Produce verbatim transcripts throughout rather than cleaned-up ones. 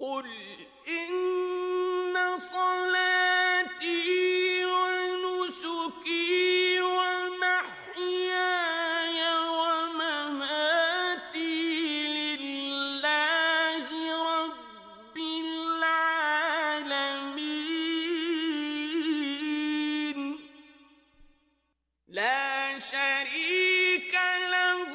قل إن صلاتي ونسكي ومحياي ومماتي لله رب العالمين لا شريك له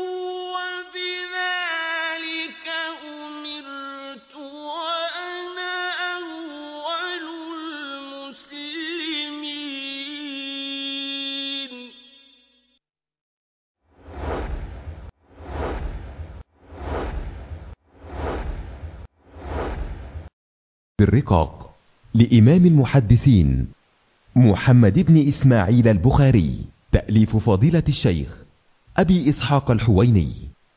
وبذلك أمرت وأنا أول المسلمين. بالرقاق لإمام المحدثين محمد بن إسماعيل البخاري، تأليف فضيلة الشيخ أبي إسحاق الحويني.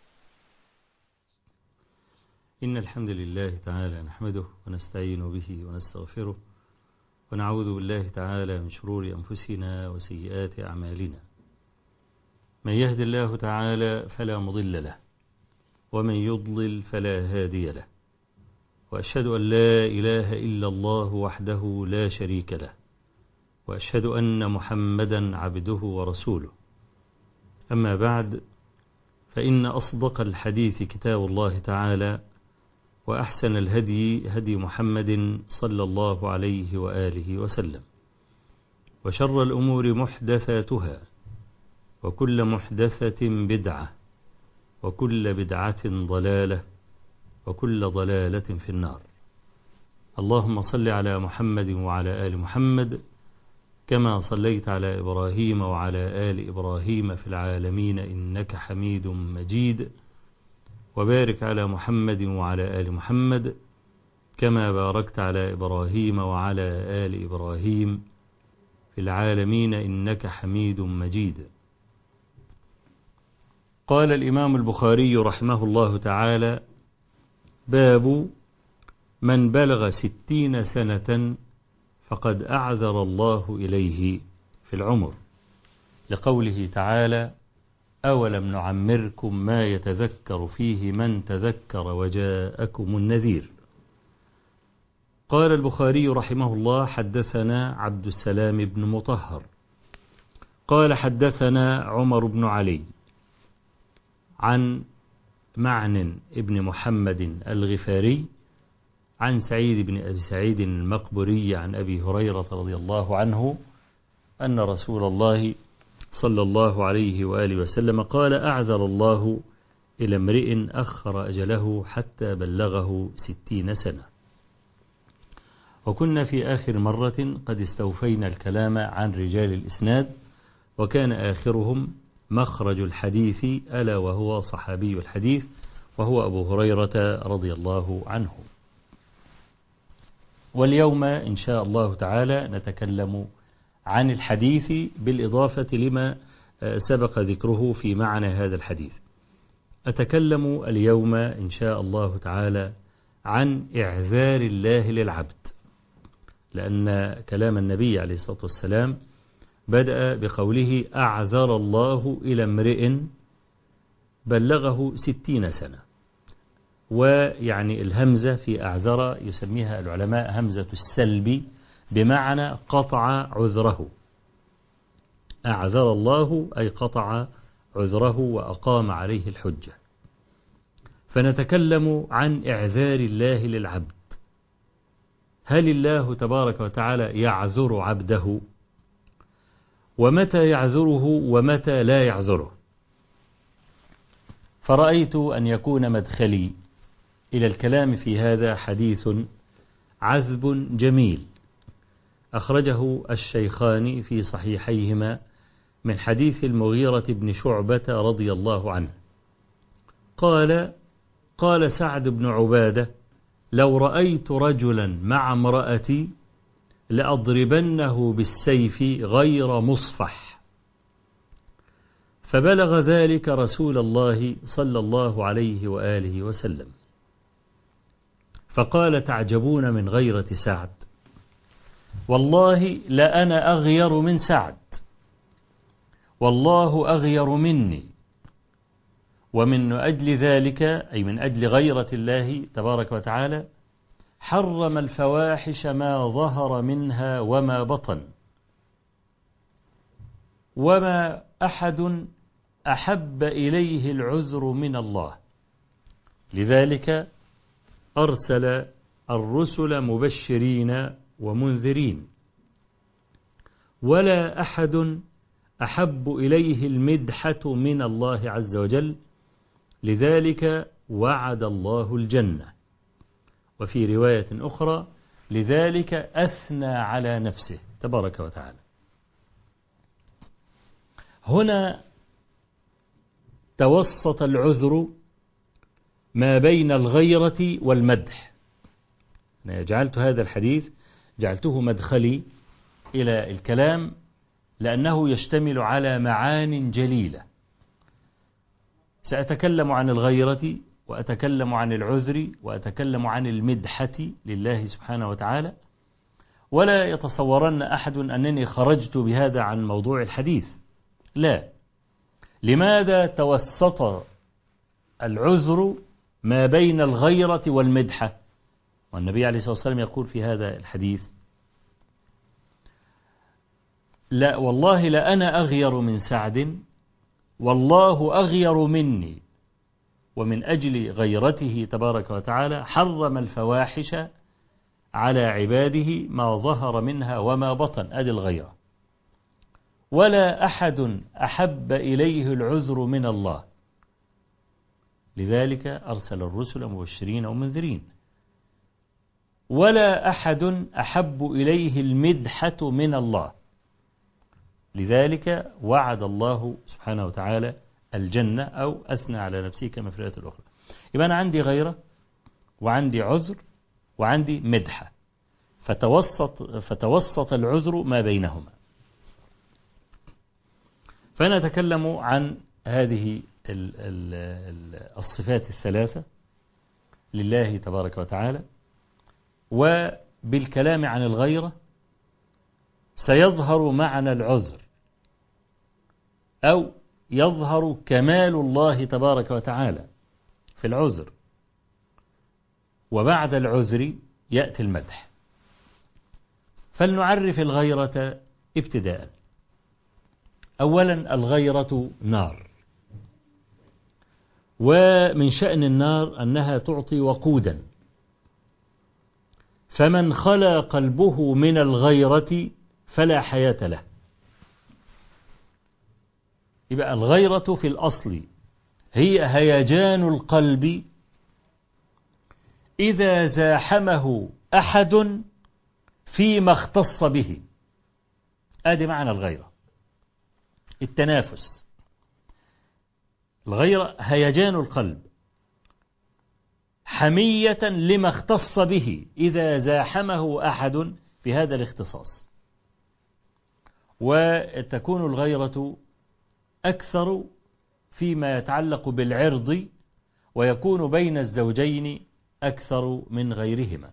إن الحمد لله تعالى نحمده ونستعين به ونستغفره ونعوذ بالله تعالى من شرور أنفسنا وسيئات أعمالنا. من يهد الله تعالى فلا مضل له ومن يضلل فلا هادي له، وأشهد أن لا إله إلا الله وحده لا شريك له، وأشهد أن محمدا عبده ورسوله. أما بعد، فإن أصدق الحديث كتاب الله تعالى، وأحسن الهدي هدي محمد صلى الله عليه وآله وسلم، وشر الأمور محدثاتها، وكل محدثة بدعة، وكل بدعة ضلالة، وكل ضلالة في النار. اللهم صل على محمد وعلى آل محمد كما صليت على إبراهيم وعلى آل إبراهيم في العالمين إنك حميد مجيد، وبارك على محمد وعلى آل محمد كما باركت على إبراهيم وعلى آل إبراهيم في العالمين إنك حميد مجيد. قال الإمام البخاري رحمه الله تعالى: باب من بلغ ستين سنة فقد أعذر الله إليه في العمر، لقوله تعالى: أولم نعمركم ما يتذكر فيه من تذكر وجاءكم النذير. قال البخاري رحمه الله: حدثنا عبد السلام بن مطهر قال حدثنا عمر بن علي عن معن ابن محمد الغفاري عن سعيد بن أبي سعيد المقبري عن أبي هريرة رضي الله عنه أن رسول الله صلى الله عليه وآله وسلم قال: أعذر الله إلى امرئ أخر أجله حتى بلغه ستين سنة. وكنا في آخر مرة قد استوفينا الكلام عن رجال الإسناد، وكان آخرهم مخرج الحديث ألا وهو صحابي الحديث، وهو أبو هريرة رضي الله عنه. واليوم إن شاء الله تعالى نتكلم عن الحديث بالإضافة لما سبق ذكره في معنى هذا الحديث. أتكلم اليوم إن شاء الله تعالى عن إعذار الله للعبد، لأن كلام النبي عليه الصلاة والسلام بدأ بقوله: أعذر الله إلى امرئ بلغه ستين سنة. ويعني الهمزة في أعذر يسميها العلماء همزة السلب، بمعنى قطع عذره. أعذر الله أي قطع عذره وأقام عليه الحجة. فنتكلم عن إعذار الله للعبد. هل الله تبارك وتعالى يعذر عبده؟ ومتى يعذره ومتى لا يعذره؟ فرأيت أن يكون مدخلي إلى الكلام في هذا حديث عذب جميل أخرجه الشيخان في صحيحيهما من حديث المغيرة بن شعبة رضي الله عنه قال: قال سعد بن عبادة: لو رأيت رجلا مع امرأتي لأضربنه بالسيف غير مصفح. فبلغ ذلك رسول الله صلى الله عليه وآله وسلم، فقال: تعجبون من غيرة سعد؟ والله لأنا أغير من سعد، والله أغير مني. ومن أجل ذلك، أي من أجل غيرة الله تبارك وتعالى، حرم الفواحش ما ظهر منها وما بطن، وما أحد أحب إليه العذر من الله، لذلك أرسل الرسل مبشرين ومنذرين، ولا أحد أحب إليه المدحة من الله عز وجل، لذلك وعد الله الجنة. وفي رواية أخرى لذلك أثنى على نفسه تبارك وتعالى. هنا توسط العذر ما بين الغيرة والمدح. أنا جعلت هذا الحديث جعلته مدخلي إلى الكلام لأنه يشتمل على معان جليلة. سأتكلم عن الغيرة، وأتكلم عن العذر، وأتكلم عن المدحة لله سبحانه وتعالى، ولا يتصورن أحد أنني خرجت بهذا عن موضوع الحديث، لا. لماذا توسط العذر ما بين الغيرة والمدحة؟ والنبي عليه الصلاة والسلام يقول في هذا الحديث: لا والله لأنا أغير من سعد، والله أغير مني، ومن أجل غيرته تبارك وتعالى حرم الفواحش على عباده ما ظهر منها وما بطن، أدي الغيرة. ولا أحد أحب إليه العذر من الله، لذلك أرسل الرسل مبشرين ومنذرين. ولا أحد أحب إليه المدحة من الله، لذلك وعد الله سبحانه وتعالى الجنة، أو أثنى على نفسه كما في الآية الأخرى. يبقى أنا عندي غيرة، وعندي عذر، وعندي مدحة، فتوسط, فتوسط العذر ما بينهما. فأنا أتكلم عن هذه الصفات الثلاثة لله تبارك وتعالى، وبالكلام عن الغيرة سيظهر معنى العذر، أو يظهر كمال الله تبارك وتعالى في العذر، وبعد العذر يأتي المدح. فلنعرف الغيرة ابتداء. أولا الغيرة نار، ومن شأن النار أنها تعطي وقودا، فمن خلا قلبه من الغيرة فلا حياة له. يبقى الغيرة في الأصل هي هيجان القلب إذا زاحمه أحد فيما اختص به. آدي معنى الغيرة، التنافس. الغيرة هيجان القلب حمية لما اختص به إذا زاحمه أحد في هذا الاختصاص. وتكون الغيرة أكثر فيما يتعلق بالعرض، ويكون بين الزوجين أكثر من غيرهما.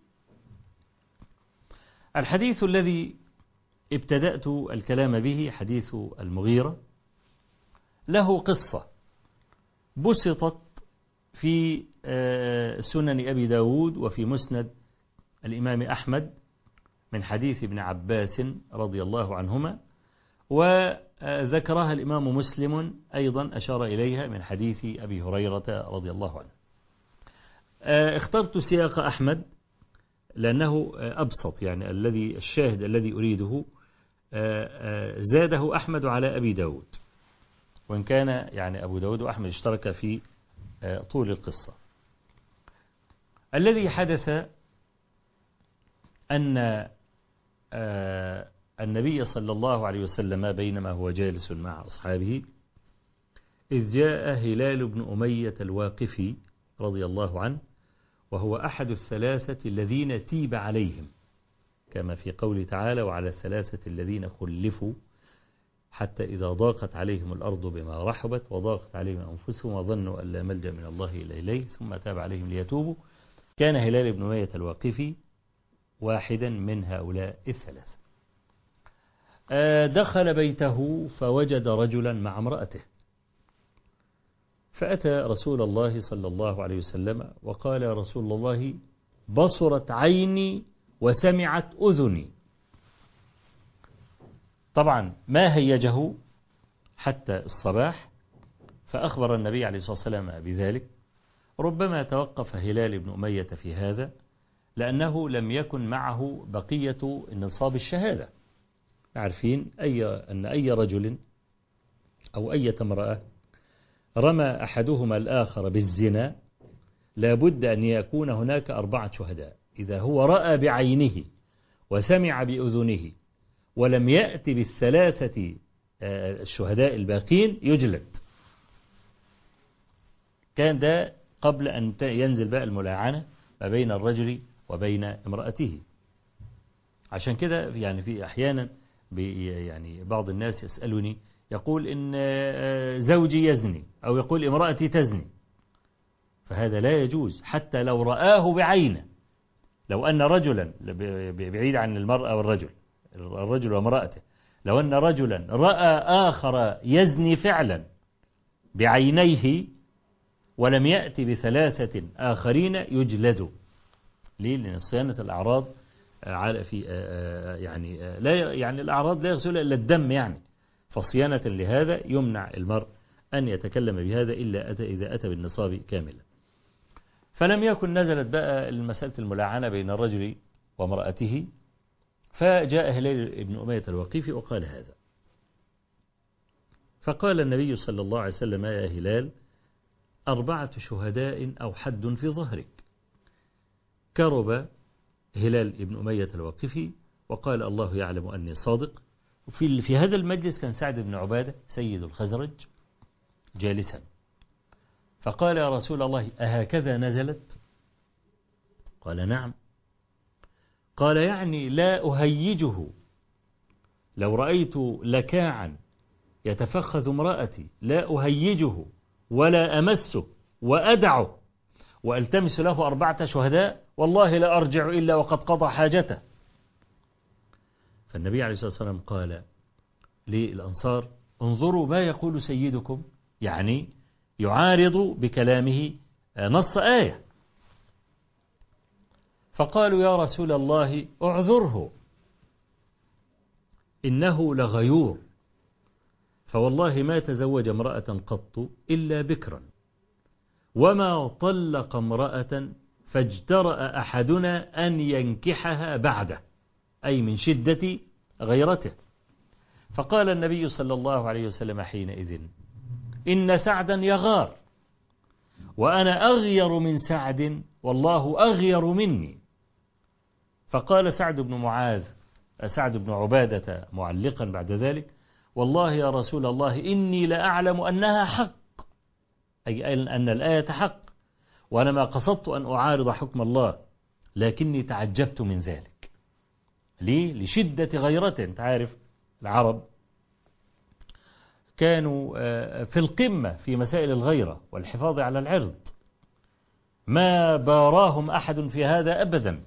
الحديث الذي ابتدأت الكلام به حديث المغيرة له قصة بسطت في سنن أبي داود وفي مسند الإمام أحمد من حديث ابن عباس رضي الله عنهما، وذكرها الإمام مسلم أيضا أشار إليها من حديث أبي هريرة رضي الله عنه. اخترت سياق أحمد لأنه أبسط، يعني الذي الشاهد الذي أريده زاده أحمد على أبي داود، وإن كان يعني أبو داود وأحمد اشترك في طول القصة. الذي حدث أن النبي صلى الله عليه وسلم بينما هو جالس مع أصحابه إذ جاء هلال بن أمية الواقفي رضي الله عنه، وهو أحد الثلاثة الذين تيب عليهم، كما في قوله تعالى: وعلى الثلاثة الذين خلفوا حتى إذا ضاقت عليهم الأرض بما رحبت وضاقت عليهم أنفسهم وظنوا أن لا ملجأ من الله إلا إليه ثم تاب عليهم ليتوبوا. كان هلال بن أمية الواقفي واحدا من هؤلاء الثلاثة. دخل بيته فوجد رجلا مع امرأته، فأتى رسول الله صلى الله عليه وسلم وقال: يا رسول الله بصرت عيني وسمعت أذني. طبعا ما هيجه حتى الصباح، فأخبر النبي عليه الصلاة والسلام بذلك. ربما توقف هلال بن أمية في هذا لأنه لم يكن معه بقية النصاب الشهادة. عارفين أي أن أي رجل أو أي امرأة رمى أحدهما الآخر بالزنا لابد أن يكون هناك أربعة شهداء. إذا هو رأى بعينه وسمع بأذنه ولم يأتي بالثلاثة الشهداء الباقين يجلد. كان ده قبل أن ينزل بقى الملاعنة ما بين الرجل وبين امرأته. عشان كده يعني في أحيانا يعني بعض الناس يسألني يقول إن زوجي يزني أو يقول امرأتي تزني، فهذا لا يجوز حتى لو رآه بعينه. لو أن رجلا بعيد عن المرأة والرجل، الرجل وامرأته، لو أن رجلا رأى آخر يزني فعلا بعينيه ولم يأتي بثلاثة آخرين يجلد. ليه؟ لأن صيانة الأعراض على في يعني لا يعني الأعراض لا يغسلها إلا الدم يعني، فصيانة لهذا يمنع المرء أن يتكلم بهذا إلا أتى إذا أتى بالنصاب كاملا. فلم يكن نزلت بقى المسألة الملاعنة بين الرجل وامرأته، فجاء هلال بن أمية الوقيفي وقال هذا. فقال النبي صلى الله عليه وسلم: يا هلال، أربعة شهداء أو حد في ظهرك. كرب هلال بن أمية الوقيفي وقال: الله يعلم أني صادق. وفي في هذا المجلس كان سعد بن عبادة سيد الخزرج جالسا، فقال: يا رسول الله، أهكذا نزلت؟ قال: نعم. قال: يعني لا أهيجه، لو رأيت لكاعا يتفخذ امرأتي لا أهيجه ولا أمسه وأدعه وألتمس له أربعة شهداء، والله لا أرجع إلا وقد قضى حاجته. فالنبي عليه الصلاة والسلام قال للأنصار: انظروا ما يقول سيدكم، يعني يعارض بكلامه نص آية. فقالوا: يا رسول الله، اعذره، إنه لغيور، فوالله ما تزوج امرأة قط إلا بكرا، وما طلق امرأة فاجترأ أحدنا أن ينكحها بعده، أي من شدة غيرته. فقال النبي صلى الله عليه وسلم حينئذ: إن سعدا يغار، وأنا أغير من سعد، والله أغير مني. فقال سعد بن معاذ سعد بن عبادة معلقا بعد ذلك: والله يا رسول الله، إني لأعلم أنها حق، أي أن الآية حق، وأنا ما قصدت أن أعارض حكم الله، لكني تعجبت من ذلك. ليه؟ لشدة غيرته. أنت عارف العرب كانوا في القمة في مسائل الغيرة والحفاظ على العرض، ما باراهم أحد في هذا أبدا.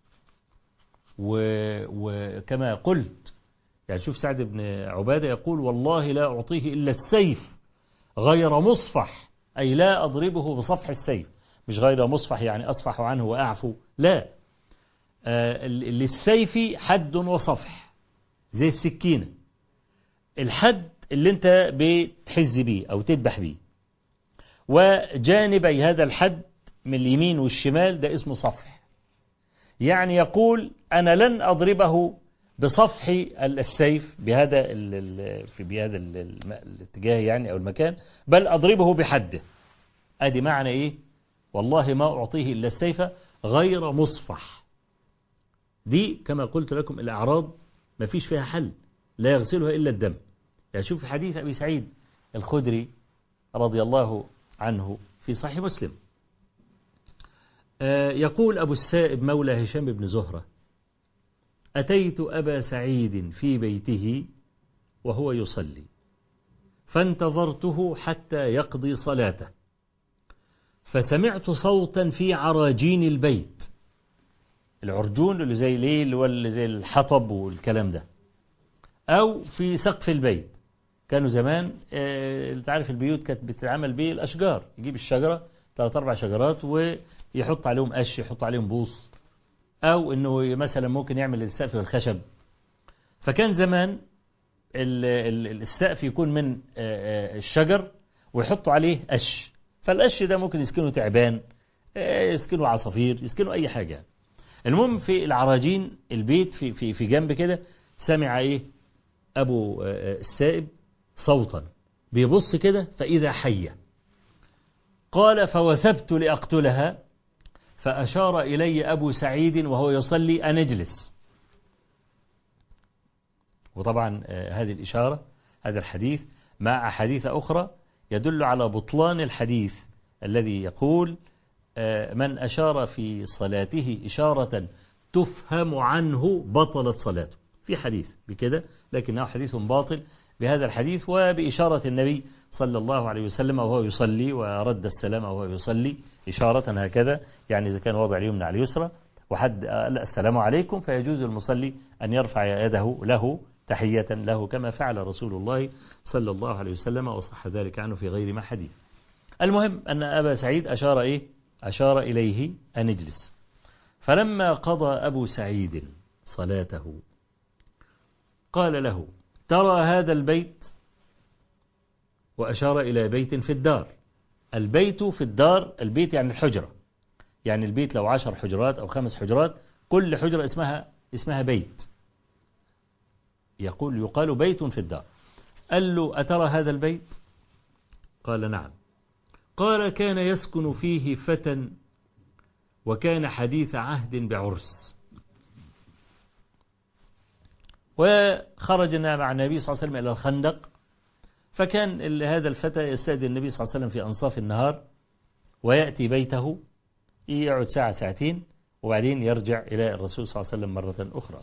وكما قلت يعني شوف سعد بن عبادة يقول: والله لا أعطيه إلا السيف غير مصفح، أي لا أضربه بصفح السيف، مش غير مصفح يعني أصفح عنه وأعفو، لا، آه للسيف حد وصفح زي السكينة، الحد اللي انت بتحز بيه أو تذبح بيه، وجانبي هذا الحد من اليمين والشمال ده اسمه صفح. يعني يقول: أنا لن أضربه بصفح السيف بهذا في بهذا الاتجاه يعني أو المكان، بل أضربه بحده. أدي معنى إيه؟ والله ما أعطيه إلا السيف غير مصفح. دي كما قلت لكم الأعراض ما فيش فيها حل، لا يغسلها إلا الدم. يعني شوف حديث أبي سعيد الخدري رضي الله عنه في صحيح مسلم، يقول أبو السائب مولى هشام بن زهرة: أتيت أبا سعيد في بيته وهو يصلي، فانتظرته حتى يقضي صلاته، فسمعت صوتا في عراجين البيت. العرجون اللي زي ليل واللي زي الحطب والكلام ده، أو في سقف البيت. كانوا زمان اه تعرف البيوت كانت بتتعمل به الأشجار، يجيب الشجرة ثلاث أربع شجرات ويحط عليهم قش، يحط عليهم بوص، أو إنه مثلا ممكن يعمل السقف بالخشب. فكان زمان السقف يكون من الشجر ويحطوا عليه قش، فالقش ده ممكن يسكنه تعبان، يسكنه عصافير، يسكنه أي حاجة. المهم في العراجين البيت في في في جنب كده سمع إيه أبو السائب صوتا بيبص كده فإذا حية. قال فوثبت لأقتلها، فأشار إلي أبو سعيد وهو يصلي أن اجلس. وطبعا هذه الإشارة، هذا الحديث مع أحاديث أخرى يدل على بطلان الحديث الذي يقول من أشار في صلاته إشارة تفهم عنه بطلت صلاته، في حديث بكده، لكنه حديث باطل بهذا الحديث وبإشارة النبي صلى الله عليه وسلم وهو يصلي، ورد السلام وهو يصلي إشارة هكذا، يعني إذا كان وضع اليمنى على اليسرى وحد قال السلام عليكم فيجوز المصلي أن يرفع يده له تحية له كما فعل رسول الله صلى الله عليه وسلم، وصح ذلك عنه في غير ما حديث. المهم أن أبا سعيد أشار إيه؟ أشار إليه أن اجلس. فلما قضى أبو سعيد صلاته قال له ترى هذا البيت؟ وأشار إلى بيت في الدار. البيت في الدار، البيت يعني الحجرة، يعني البيت لو عشر حجرات أو خمس حجرات كل حجرة اسمها اسمها بيت، يقول يقال بيت في الدار. قال له أترى هذا البيت؟ قال نعم. قال كان يسكن فيه فتى وكان حديث عهد بعرس. وخرجنا مع النبي صلى الله عليه وسلم إلى الخندق، فكان هذا الفتى يستأذن النبي صلى الله عليه وسلم في أنصاف النهار ويأتي بيته يقعد ساعة ساعتين وبعدين يرجع إلى الرسول صلى الله عليه وسلم مرة أخرى.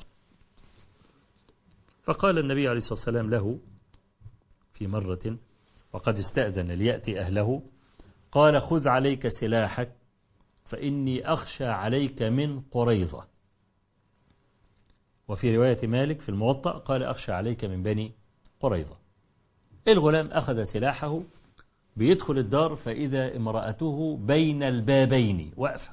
فقال النبي عليه الصلاة والسلام له في مرة وقد استأذن ليأتي أهله، قال خذ عليك سلاحك فإني أخشى عليك من قريظة. وفي رواية مالك في الموطأ قال أخشى عليك من بني قريظة. الغلام أخذ سلاحه بيدخل الدار فإذا امرأته بين البابين واقفة،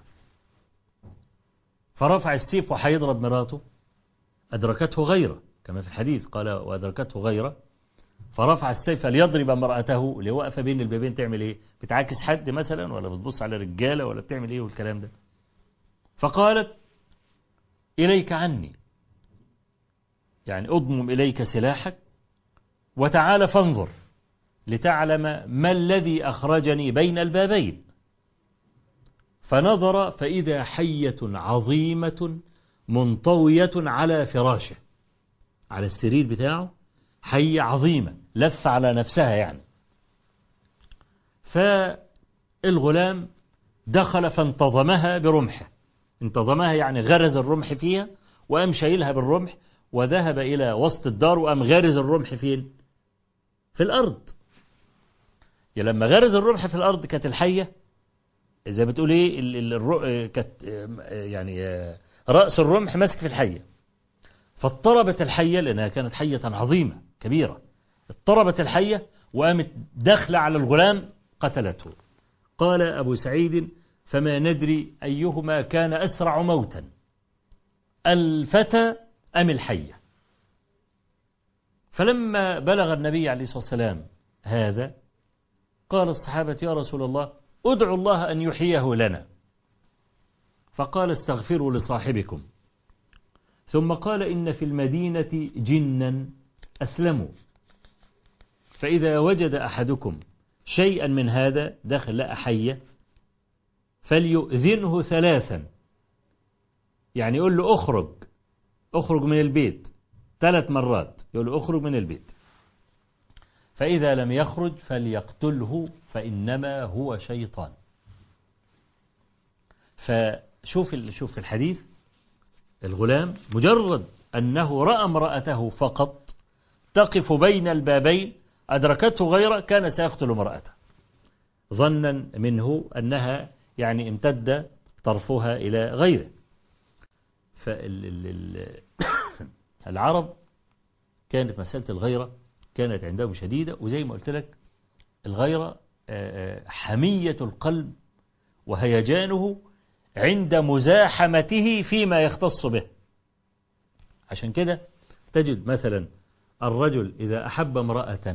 فرفع السيف وحيضرب مراته، أدركته غيره كما في الحديث قال وأدركته غيره، فرفع السيف ليضرب امرأته اللي واقفة بين البابين. تعمل إيه؟ بتعاكس حد مثلا ولا بتبص على رجالة ولا بتعمل إيه والكلام ده؟ فقالت إليك عني، يعني أضمم إليك سلاحك وتعال فانظر لتعلم ما الذي أخرجني بين البابين. فنظر فإذا حية عظيمة منطوية على فراشه، على السرير بتاعه حية عظيمة لف على نفسها يعني. فالغلام دخل فانتظمها برمحه، انتظمها يعني غرز الرمح فيها وقام شايلها بالرمح وذهب إلى وسط الدار وقام غارز الرمح فين؟ في الأرض. يعني لما غرز الرمح في الأرض كانت الحية زي ما بتقول إيه، كانت يعني رأس الرمح ماسك في الحية، فاضطربت الحية لأنها كانت حية عظيمة كبيرة، اضطربت الحية وقامت داخلة على الغلام قتلته. قال أبو سعيد فما ندري أيهما كان أسرع موتا، الفتى أم الحية. فلما بلغ النبي عليه الصلاة والسلام هذا قال الصحابة يا رسول الله ادعوا الله أن يحييه لنا. فقال استغفروا لصاحبكم، ثم قال إن في المدينة جنا أسلموا، فإذا وجد أحدكم شيئا من هذا دخل لقى حية فليؤذنه ثلاثا، يعني يقول له أخرج أخرج من البيت ثلاث مرات، يقول له أخرج من البيت، فإذا لم يخرج فليقتله فإنما هو شيطان. فشوف شوف في الحديث الغلام مجرد أنه رأى امرأته فقط تقف بين البابين أدركته غيره كان سيقتل امرأته ظنا منه أنها يعني امتد طرفها إلى غيره. فالعرب كانت مسألة الغيرة كانت عندهم شديدة، وزي ما قلت لك الغيرة حمية القلب وهيجانه عند مزاحمته فيما يختص به. عشان كده تجد مثلا الرجل إذا أحب امرأة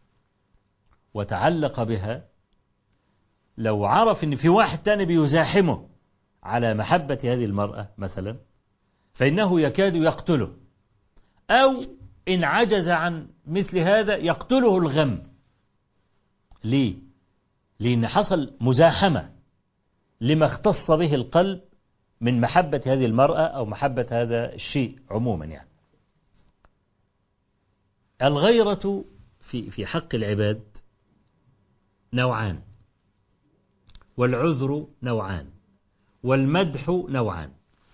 وتعلق بها، لو عرف أن في واحد تاني بيزاحمه على محبة هذه المرأة مثلا، فإنه يكاد يقتله، أو إن عجز عن مثل هذا يقتله الغم. ليه؟ لأن حصل مزاحمة لما اختص به القلب من محبة هذه المرأة أو محبة هذا الشيء عموما. يعني الغيرة في في حق العباد نوعان، والعذر نوعان، والمدح نوعان.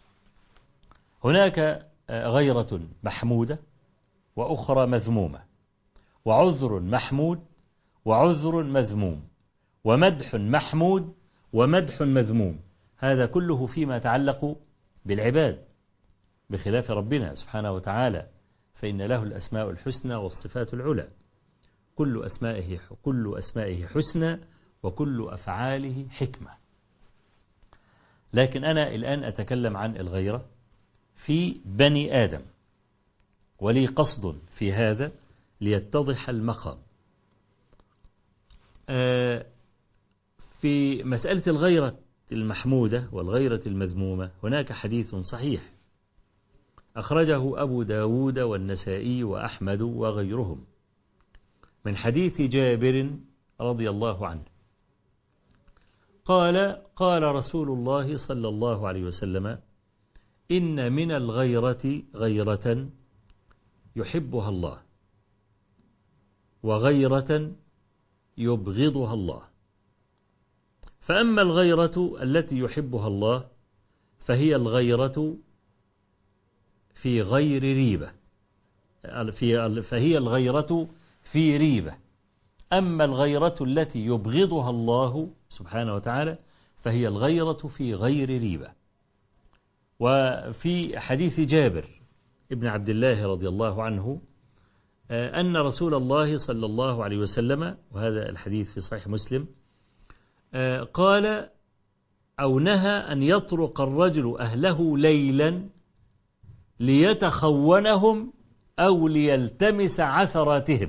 هناك غيرة محمودة وأخرى مذمومة، وعذر محمود وعذر مذموم، ومدح محمود ومدح مذموم. هذا كله فيما يتعلق بالعباد، بخلاف ربنا سبحانه وتعالى، فإن له الأسماء الحسنى والصفات العلى، كل أسمائه كل أسمائه حسنى وكل أفعاله حكمة. لكن أنا الآن أتكلم عن الغيرة في بني آدم، ولي قصد في هذا ليتضح المقام. في مسألة الغيرة المحمودة والغيرة المذمومة هناك حديث صحيح أخرجه أبو داود والنسائي وأحمد وغيرهم من حديث جابر رضي الله عنه قال: قال رسول الله صلى الله عليه وسلم: إن من الغيرة غيرة يحبها الله، وغيرة يبغضها الله. فأما الغيرة التي يحبها الله فهي الغيرة في غير ريبة، فهي الغيرة في ريبة. أما الغيرة التي يبغضها الله سبحانه وتعالى فهي الغيرة في غير ريبة. وفي حديث جابر ابن عبد الله رضي الله عنه أن رسول الله صلى الله عليه وسلم، وهذا الحديث في صحيح مسلم، قال أو نهى أن يطرق الرجل أهله ليلا ليتخونهم أو ليلتمس عثراتهم.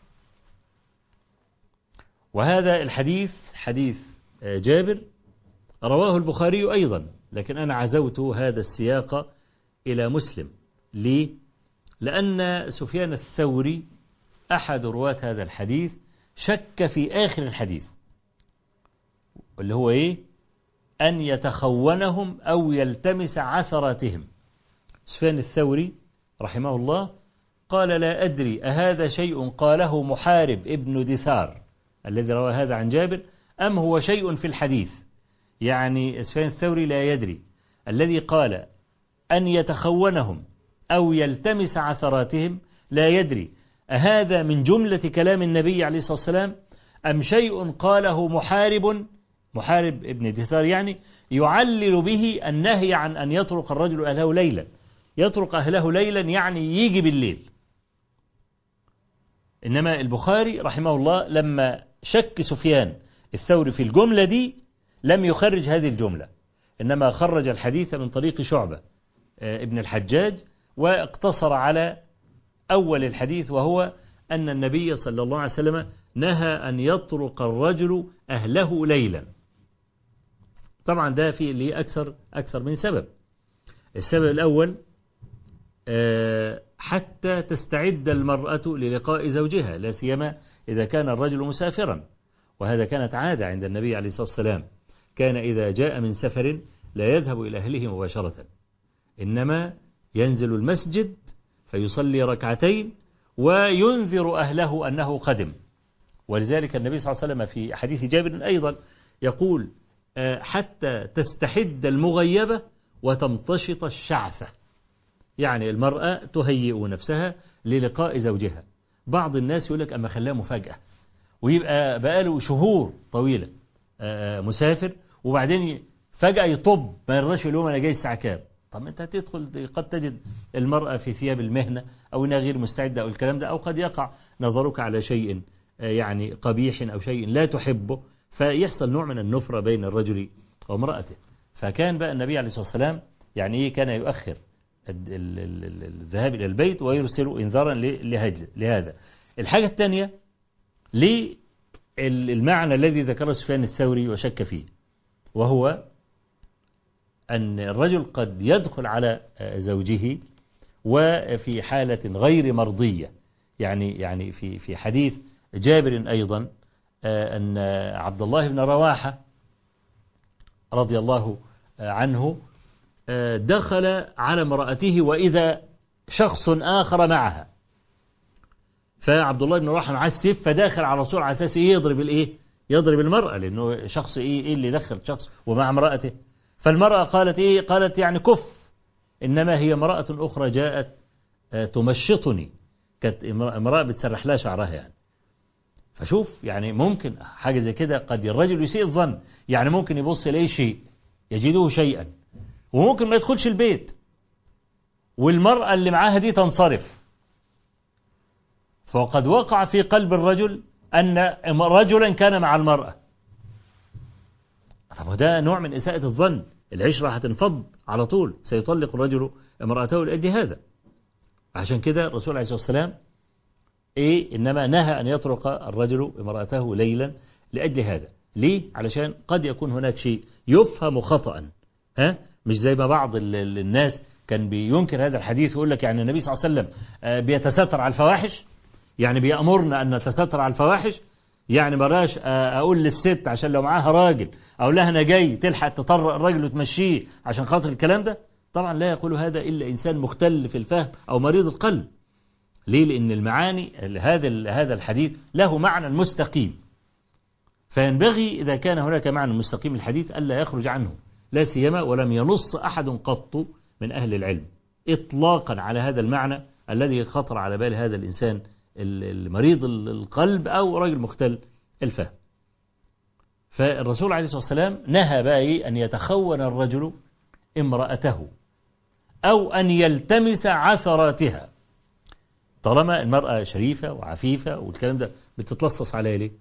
وهذا الحديث حديث جابر رواه البخاري أيضا، لكن أنا عزوت هذا السياق إلى مسلم. ليه؟ لأن سفيان الثوري أحد رواة هذا الحديث شك في آخر الحديث، اللي هو إيه؟ أن يتخونهم أو يلتمس عثراتهم. سفيان الثوري رحمه الله قال: لا أدري أهذا شيء قاله محارب ابن دثار الذي روى هذا عن جابر أم هو شيء في الحديث. يعني سفيان الثوري لا يدري الذي قال أن يتخونهم أو يلتمس عثراتهم، لا يدري أهذا من جملة كلام النبي عليه الصلاة والسلام أم شيء قاله محارب محارب ابن دثار، يعني يعلل به النهي عن أن يطرق الرجل أهله ليلا. يطرق أهله ليلا يعني يجي بالليل. إنما البخاري رحمه الله لما شك سفيان الثوري في الجملة دي لم يخرج هذه الجملة، إنما خرج الحديث من طريق شعبة ابن الحجاج، واقتصر على أول الحديث وهو أن النبي صلى الله عليه وسلم نهى أن يطرق الرجل أهله ليلا. طبعا ده في اللي أكثر أكثر من سبب. السبب الأول حتى تستعد المرأة للقاء زوجها، لا سيما إذا كان الرجل مسافرا، وهذا كانت عادة عند النبي عليه الصلاة والسلام. كان إذا جاء من سفر لا يذهب إلى أهله مباشرة، إنما ينزل المسجد فيصلي ركعتين وينذر أهله أنه قدم. ولذلك النبي صلى الله عليه وسلم في حديث جابر أيضا يقول: حتى تستحد المغيبة وتمتشط الشعثة. يعني المرأة تهيئ نفسها للقاء زوجها. بعض الناس يقول لك أما خلاها مفاجأة، ويبقى بقاله شهور طويلة مسافر وبعدين فجأة يطب ما يرضاش يقول لهم أنا جاي الساعة كام. طب أنت هتدخل قد تجد المرأة في ثياب المهنة أو إنها غير مستعدة أو الكلام ده، أو قد يقع نظرك على شيء يعني قبيح أو شيء لا تحبه فيحصل نوع من النفرة بين الرجل وامرأته. فكان بقى النبي عليه الصلاة والسلام يعني إيه كان يؤخر الذهاب إلى البيت ويرسل إنذارا لهذا. الحاجة الثانية للمعنى الذي ذكره سفيان الثوري وشك فيه، وهو أن الرجل قد يدخل على زوجه وفي حالة غير مرضية. يعني يعني في في حديث جابر أيضا أن عبد الله بن رواحة رضي الله عنه دخل على امرأته وإذا شخص آخر معها، فعبد الله بن رواحة مع السيف فداخل على الرسول على أساس إيه يضرب الإيه يضرب المرأة، لأنه شخص إيه إيه اللي دخل شخص ومع امرأته. فالمرأة قالت إيه قالت يعني كف، إنما هي امرأة أخرى جاءت تمشطني، كانت امرأة بتسرح لها شعرها يعني. فشوف يعني ممكن حاجة زي كده قد الرجل يسيء الظن، يعني ممكن يبص إليه شيء يجده شيئا وممكن ما يدخلش البيت والمرأة اللي معاها دي تنصرف، فقد وقع في قلب الرجل أن رجلا كان مع المرأة. طب ده نوع من إساءة الظن، العشرة هتنفض على طول، سيطلق الرجل امرأته لأجل هذا. عشان كده الرسول عليه الصلاة والسلام إيه إنما نهى أن يطرق الرجل امرأته ليلا لأجل هذا. ليه؟ علشان قد يكون هناك شيء يفهم خطأ، ها مش زي ما بعض الناس كان بينكر هذا الحديث ويقول لك يعني النبي صلى الله عليه وسلم بيتستر على الفواحش، يعني بيأمرنا أن نتستر على الفواحش، يعني براش أقول للست عشان لو معاها راجل أو لها أنا جاي تلحق تطرق الراجل وتمشيه عشان خاطر الكلام ده. طبعا لا يقول هذا إلا إنسان مختل في الفهم أو مريض القلب. ليه؟ لأن المعاني هذا هذا الحديث له معنى مستقيم، فينبغي إذا كان هناك معنى مستقيم الحديث ألا يخرج عنه، لا سيما ولم ينص أحد قط من أهل العلم إطلاقا على هذا المعنى الذي خطر على بال هذا الإنسان المريض القلب أو رجل مختل الفهم. فالرسول عليه الصلاة والسلام نهى بقى أن يتخون الرجل امرأته أو أن يلتمس عثراتها. طالما المرأة شريفة وعفيفة والكلام ده بتتلصص عليها ليه؟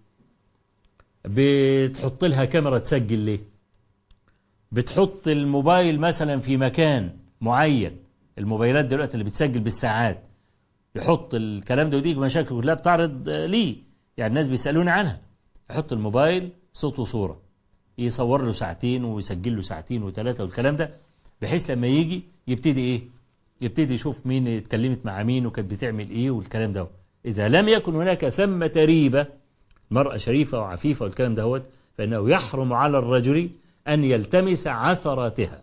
بتحط لها كاميرا تسجل ليه؟ بتحط الموبايل مثلا في مكان معين، الموبايلات دلوقتي اللي بتسجل بالساعات يحط الكلام ده، ودي مشاكل كلها بتعرض ليه، يعني الناس بيسألوني عنها. يحط الموبايل صوت وصورة، يصور له ساعتين ويسجل له ساعتين وثلاثة والكلام ده، بحيث لما يجي يبتدي ايه يبتدي يشوف مين اتكلمت مع مين وكانت بتعمل ايه والكلام ده. اذا لم يكن هناك ثمة ريبة، مرأة شريفة وعفيفة والكلام ده، فإنه يحرم على الرجل أن يلتمس عثراتها.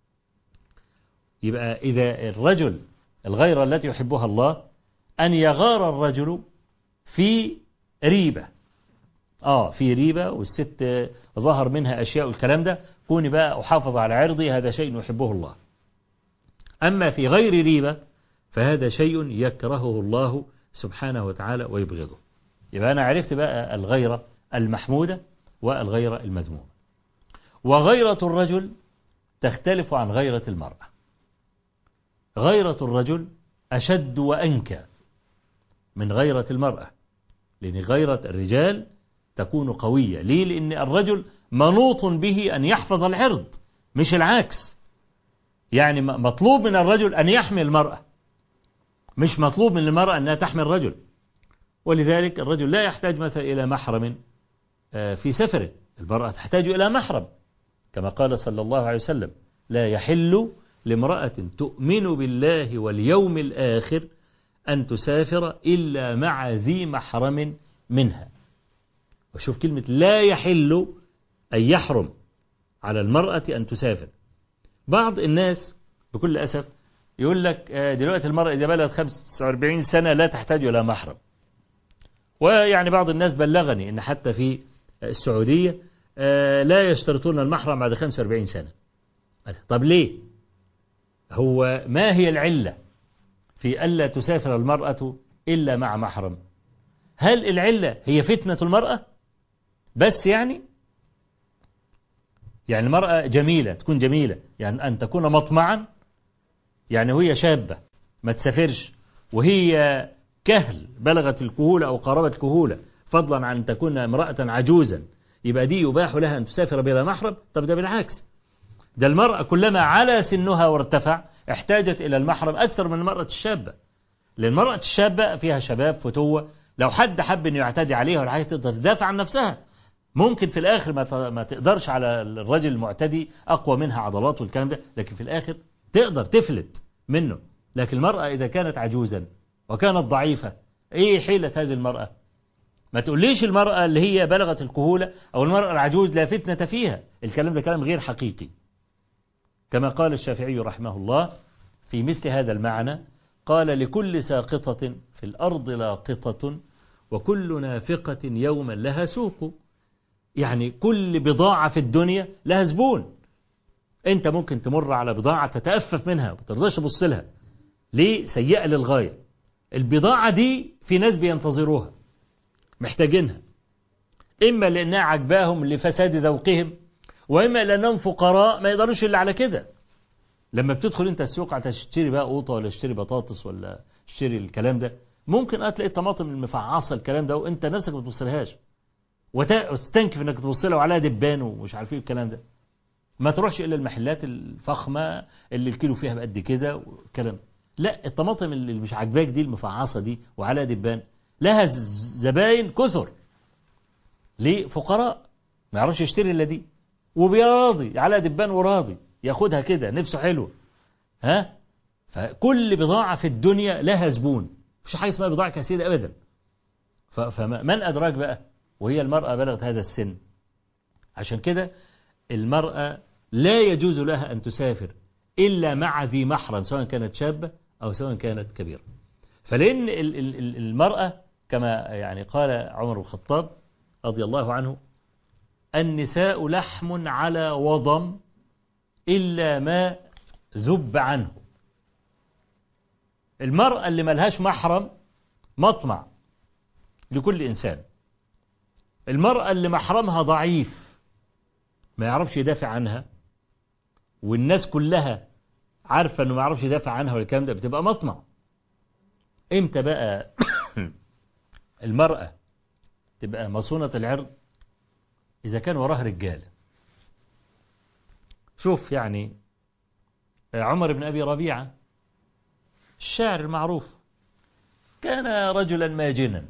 يبقى إذا الرجل الغيرة التي يحبها الله أن يغار الرجل في ريبة، آه في ريبة والست ظهر منها أشياء والكلام ده، كوني بقى أحافظ على عرضي، هذا شيء يحبه الله. أما في غير ريبة فهذا شيء يكرهه الله سبحانه وتعالى ويبغضه. يبقى أنا عرفت بقى الغيرة المحمودة والغيرة المذمومة. وغيرة الرجل تختلف عن غيرة المرأة. غيرة الرجل أشد وأنكى من غيرة المرأة، لأن غيرة الرجال تكون قوية. ليه؟ لأن الرجل منوط به أن يحفظ العرض مش العكس. يعني مطلوب من الرجل أن يحمي المرأة، مش مطلوب من المرأة أنها تحمي الرجل. ولذلك الرجل لا يحتاج مثلا إلى محرم في سفره، المرأة تحتاج إلى محرم، كما قال صلى الله عليه وسلم: لا يحل لامرأة تؤمن بالله واليوم الآخر أن تسافر إلا مع ذي محرم منها. وشوف كلمة لا يحل أي يحرم على المرأة أن تسافر. بعض الناس بكل أسف يقول لك دلوقتي المرأة إذا بلغت خمسة وأربعين سنة لا تحتاج إلى محرم. ويعني بعض الناس بلغني أن حتى في السعودية لا يشترطون المحرم بعد خمسة وأربعين سنة. طب ليه؟ هو ما هي العلة في ألا تسافر المرأة إلا مع محرم؟ هل العلة هي فتنة المرأة بس؟ يعني يعني المرأة جميلة تكون جميلة، يعني أن تكون مطمعا، يعني وهي شابة ما تسافرش، وهي كهل بلغت الكهولة أو قربت الكهولة، فضلا عن أن تكون امرأة عجوزا يبقى دي يباح لها أن تسافر بلا محرم؟ طب ده بالعكس، ده المرأة كلما على سنها وارتفع احتاجت إلى المحرم أكثر من المرأة الشابة، لأن المرأة الشابة فيها شباب فتوة، لو حد حب أن يعتدي عليها ولا حاجة تقدر تدافع عن نفسها. ممكن في الآخر ما تقدرش على الرجل المعتدي، أقوى منها عضلات والكلام ده، لكن في الآخر تقدر تفلت منه. لكن المرأة إذا كانت عجوزا وكانت ضعيفة، إيه حيلة هذه المرأة؟ ما تقوليش المرأة اللي هي بلغت الكهولة أو المرأة العجوز لا فتنة فيها، الكلام ده كلام غير حقيقي. كما قال الشافعي رحمه الله في مثل هذا المعنى، قال: لكل ساقطة في الأرض لاقطة، وكل نافقة يوما لها سوق. يعني كل بضاعة في الدنيا لها زبون. أنت ممكن تمر على بضاعة تتأفف منها وما ترضاش تبص لها، ليه؟ سيئة للغاية. البضاعة دي في ناس بينتظروها محتاجينها، إما لأنها عجباهم لفساد ذوقهم، وإما لأنهم فقراء ما يقدروش إلا على كده. لما بتدخل أنت السوق هتشتري بقى قوطة ولا تشتري بطاطس ولا تشتري الكلام ده، ممكن أتلاقي الطماطم المفعصة الكلام ده وأنت نفسك ما تبصلهاش، وتستنكف انك تبص لها وعليها دبان ومش عارف ايه الكلام ده. ما تروحش الا المحلات الفخمه اللي الكيلو فيها بقد كده والكلام. لا، الطماطم اللي مش عاجباك دي المفعصه دي وعليها دبان لها زباين كثر. ليه؟ فقراء ما يعرفش يشتري الا دي، وبيراضي عليها دبان وراضي ياخدها كده نفسه حلو. ها؟ فكل بضاعه في الدنيا لها زبون، مفيش حاجه اسمها بضاعه كثيره ابدا. فمن ادراك بقى وهي المرأة بلغت هذا السن؟ عشان كده المرأة لا يجوز لها أن تسافر إلا مع ذي محرم، سواء كانت شابة أو سواء كانت كبيرة. فلأن المرأة كما يعني قال عمر بن الخطاب رضي الله عنه: النساء لحم على وضم إلا ما ذب عنه. المرأة اللي ملهاش محرم مطمع لكل إنسان. المرأة اللي محرمها ضعيف ما يعرفش يدافع عنها، والناس كلها عارفة انه ما يعرفش يدافع عنها والكلام ده، بتبقى مطمع. امتى بقى المرأة تبقى مصونة العرض؟ إذا كان وراها رجالة. شوف يعني عمر بن أبي ربيعة الشاعر المعروف كان رجلا ماجنا،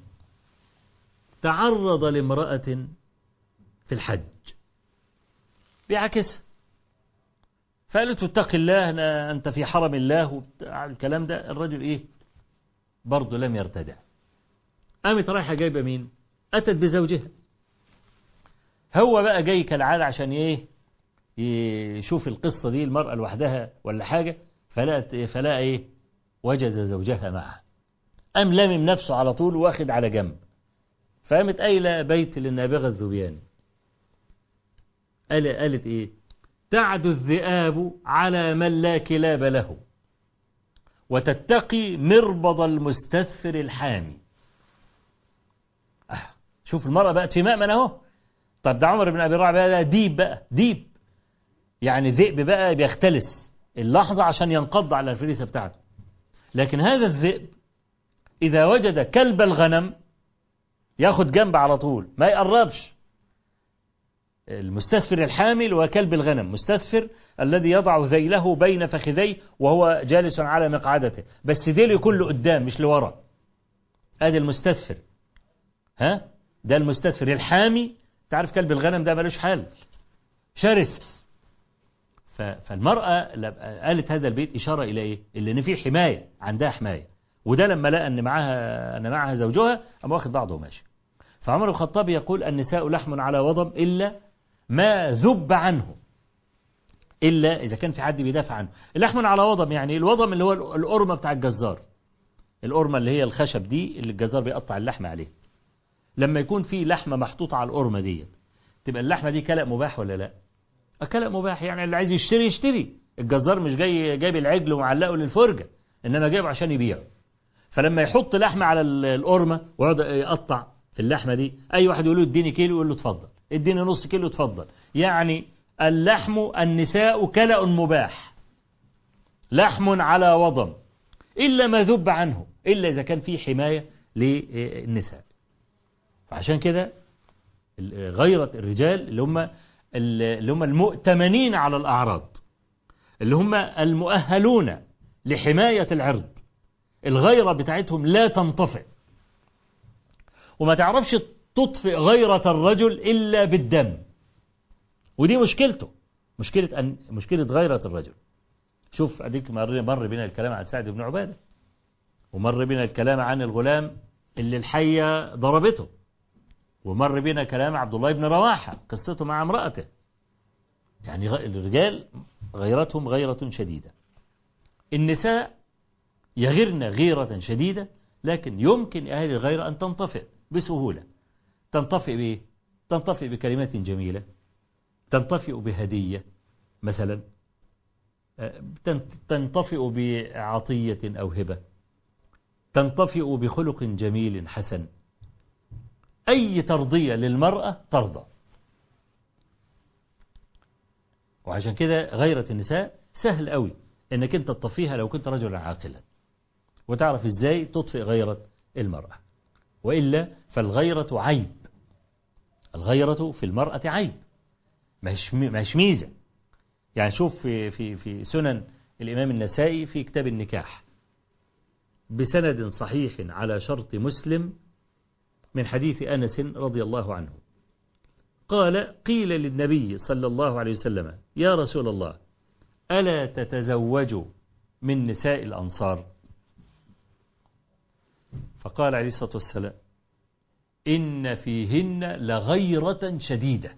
تعرض لامرأة في الحج بيعكسها، فقالت اتق الله أنت في حرم الله والكلام ده. الرجل إيه؟ برضه لم يرتدع. قامت رايحة جايبة مين؟ أتت بزوجها. هو بقى جاي كالعادة عشان إيه؟ يشوف القصة دي المرأة لوحدها ولا حاجة، فلا فلا إيه؟ وجد زوجها معها. قام لامم نفسه على طول واخد على جنب. فقامت قايلة بيت للنابغة الذبيان، قال قالت إيه؟ تعدو الذئاب على من لا كلاب له، وتتقي مربض المستثفر الحامي. أه شوف المرأة بقت في مأمن أهو. طب ده عمر بن أبي ربيعة ده ديب بقى، ديب يعني ذئب بقى بيختلس اللحظة عشان ينقض على الفريسة بتاعته. لكن هذا الذئب إذا وجد كلب الغنم ياخد جنب على طول، ما يقربش. المستثفر الحامل وكلب الغنم، مستثفر الذي يضع ذيله بين فخذيه وهو جالس على مقعدته، بس ذيله يكون له قدام مش لورا. ادي المستثفر. ها؟ ده المستثفر الحامي. تعرف كلب الغنم ده ملوش حال، شرس. فالمرأة قالت هذا البيت إشارة إلى إيه؟ إلا إن في حماية، عندها حماية. وده لما لقى أن معها أن معها زوجها أما واخد بعضه وماشي. فعمر الخطاب يقول: النساء لحم على وضم إلا ما ذب عنه، إلا إذا كان في حد بيدافع عنه. اللحم على وضم يعني الوضم اللي هو القرمة بتاع الجزار، القرمة اللي هي الخشب دي اللي الجزار بيقطع اللحمة عليه. لما يكون في لحمة محطوطة على القرمة دي، تبقى اللحمة دي كلأ مباح ولا لا؟ كلأ مباح، يعني اللي عايز يشتري يشتري. الجزار مش جاي جايب العجل ومعلقه للفرجة، إنما جايبه عشان يبيعه. فلما يحط لحمة على القرمة ويقعد يقطع في اللحمة دي، أي واحد يقول له اديني كيلو يقول له اتفضل، اديني نص كيلو اتفضل. يعني اللحم النساء كلأ مباح، لحم على وضم إلا ما ذب عنه، إلا إذا كان فيه حماية للنساء. فعشان كده غيرة الرجال اللي هم اللي هم المؤتمنين على الأعراض، اللي هم المؤهلون لحماية العرض، الغيرة بتاعتهم لا تنطفئ، وما تعرفش تطفئ غيرة الرجل إلا بالدم. ودي مشكلته، مشكلة أن مشكلة غيرة الرجل. شوف أديك مر مر بنا الكلام عن سعد بن عبادة، ومر بنا الكلام عن الغلام اللي الحية ضربته، ومر بنا كلام عبد الله بن رواحة قصته مع امرأته. يعني الرجال غيرتهم غيرة شديدة. النساء يغرن غيرة شديدة، لكن يمكن أهل الغيرة أن تنطفئ بسهولة. تنطفئ بإيه؟ تنطفئ بكلمات جميلة، تنطفئ بهدية مثلا، تنطفئ بعطية أو هبة، تنطفئ بخلق جميل حسن. أي ترضية للمرأة ترضى. وعشان كده غيرة النساء سهل قوي انك انت تطفيها لو كنت رجلا عاقلا، وتعرف ازاي تطفئ غيرة المرأة. وإلا فالغيرة عيب، الغيرة في المرأة عيب، مش ميزة. يعني شوف في, في, في سنن الإمام النسائي في كتاب النكاح بسند صحيح على شرط مسلم من حديث أنس رضي الله عنه قال: قيل للنبي صلى الله عليه وسلم: يا رسول الله، ألا تتزوج من نساء الأنصار؟ فقال عليه الصلاة والسلام: إن فيهن لغيرة شديدة.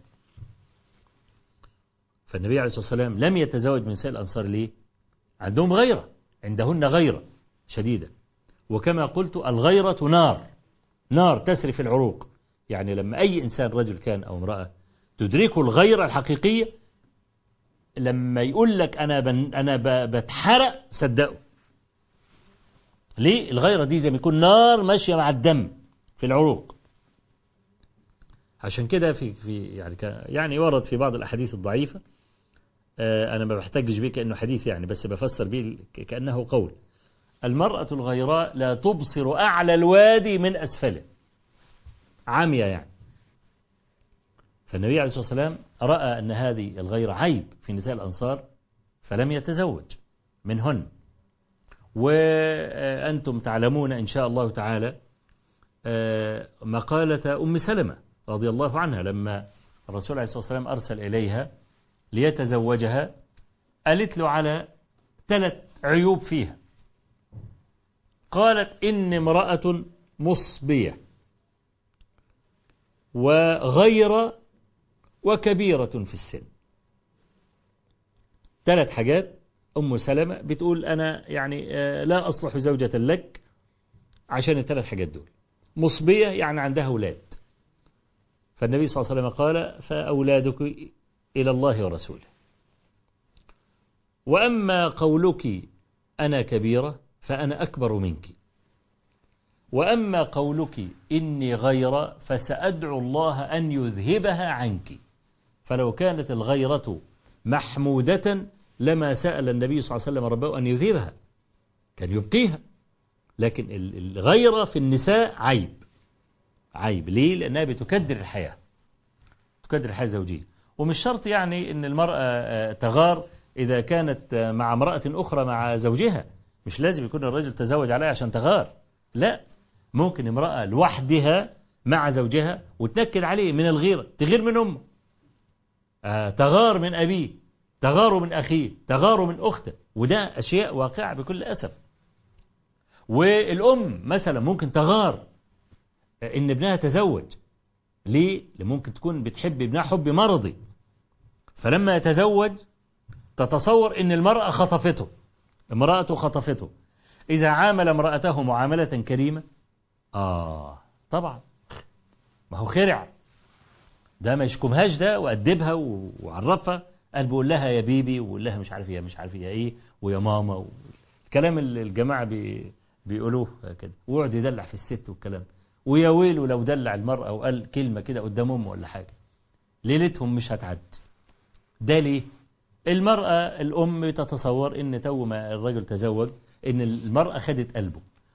فالنبي عليه الصلاة والسلام لم يتزوج من نساء الأنصار ليه؟ عندهم غيرة، عندهن غيرة شديدة. وكما قلت الغيرة نار، نار تسري في العروق. يعني لما أي إنسان رجل كان أو امرأة تدركه الغيرة الحقيقية، لما يقول لك أنا بن أنا بتحرق صدقه. ليه؟ الغيرة دي زي ما يكون نار ماشية مع الدم في العروق. عشان كده في في يعني يعني ورد في بعض الأحاديث الضعيفة، آه أنا ما بحتاجش بيه كأنه حديث يعني، بس بفسر به كأنه قول: المرأة الغيراء لا تبصر أعلى الوادي من أسفله، عامية يعني. فالنبي عليه الصلاة والسلام رأى أن هذه الغيرة عيب في نساء الأنصار فلم يتزوج منهن. وأنتم تعلمون إن شاء الله تعالى مقالة أم سلمة رضي الله عنها لما الرسول عليه الصلاة والسلام أرسل إليها ليتزوجها، قالت له على ثلاث عيوب فيها. قالت: إن امرأة مصبية وغيرة وكبيرة في السن. ثلاث حاجات أم سلمة بتقول أنا يعني لا أصلح زوجة لك عشان الثلاث حاجات دول. مصبية يعني عندها أولاد، فالنبي صلى الله عليه وسلم قال: فأولادك إلى الله ورسوله. وأما قولك أنا كبيرة فأنا أكبر منك. وأما قولك إني غيرة فسأدعو الله أن يذهبها عنك. فلو كانت الغيرة محمودة لما سأل النبي صلى الله عليه وسلم ربه أن يذهبها، كان يبقيها. لكن الغيرة في النساء عيب، عيب ليه؟ لأنها بتكدر الحياة، تكدر الحياة الزوجية. ومش شرط يعني أن المرأة تغار إذا كانت مع امرأة أخرى مع زوجها، مش لازم يكون الرجل تزوج عليها عشان تغار، لا، ممكن امرأة لوحدها مع زوجها وتنكد عليه من الغيرة، تغير من أمه، آه تغار من أبيه، تغار من أخيه، تغار من أخته، وده أشياء واقعة بكل أسف. والأم مثلا ممكن تغار إن ابنها تزوج، ليه؟ ممكن تكون بتحب ابنها حب مرضي، فلما يتزوج تتصور إن المرأة خطفته، امرأته خطفته. إذا عامل امرأته معاملة كريمة، آه طبعا ما هو خرع، ده ما يشكمهاش ده، وأدبها وعرفها، قال بيقول لها يا بيبي، ويقول لها مش عارف يا مش عارف يا إيه ويا ماما، الكلام اللي الجماعة بي بيقولوه كده، ويقعد يدلع في الست والكلام. ويا ويله لو دلع المرأة وقال كلمة كده قدام أمه ولا حاجة، ليلتهم مش هتعدي. ده ليه؟ المرأة الأم تتصور إن تو ما الرجل تزوج إن المرأة خدت قلبه،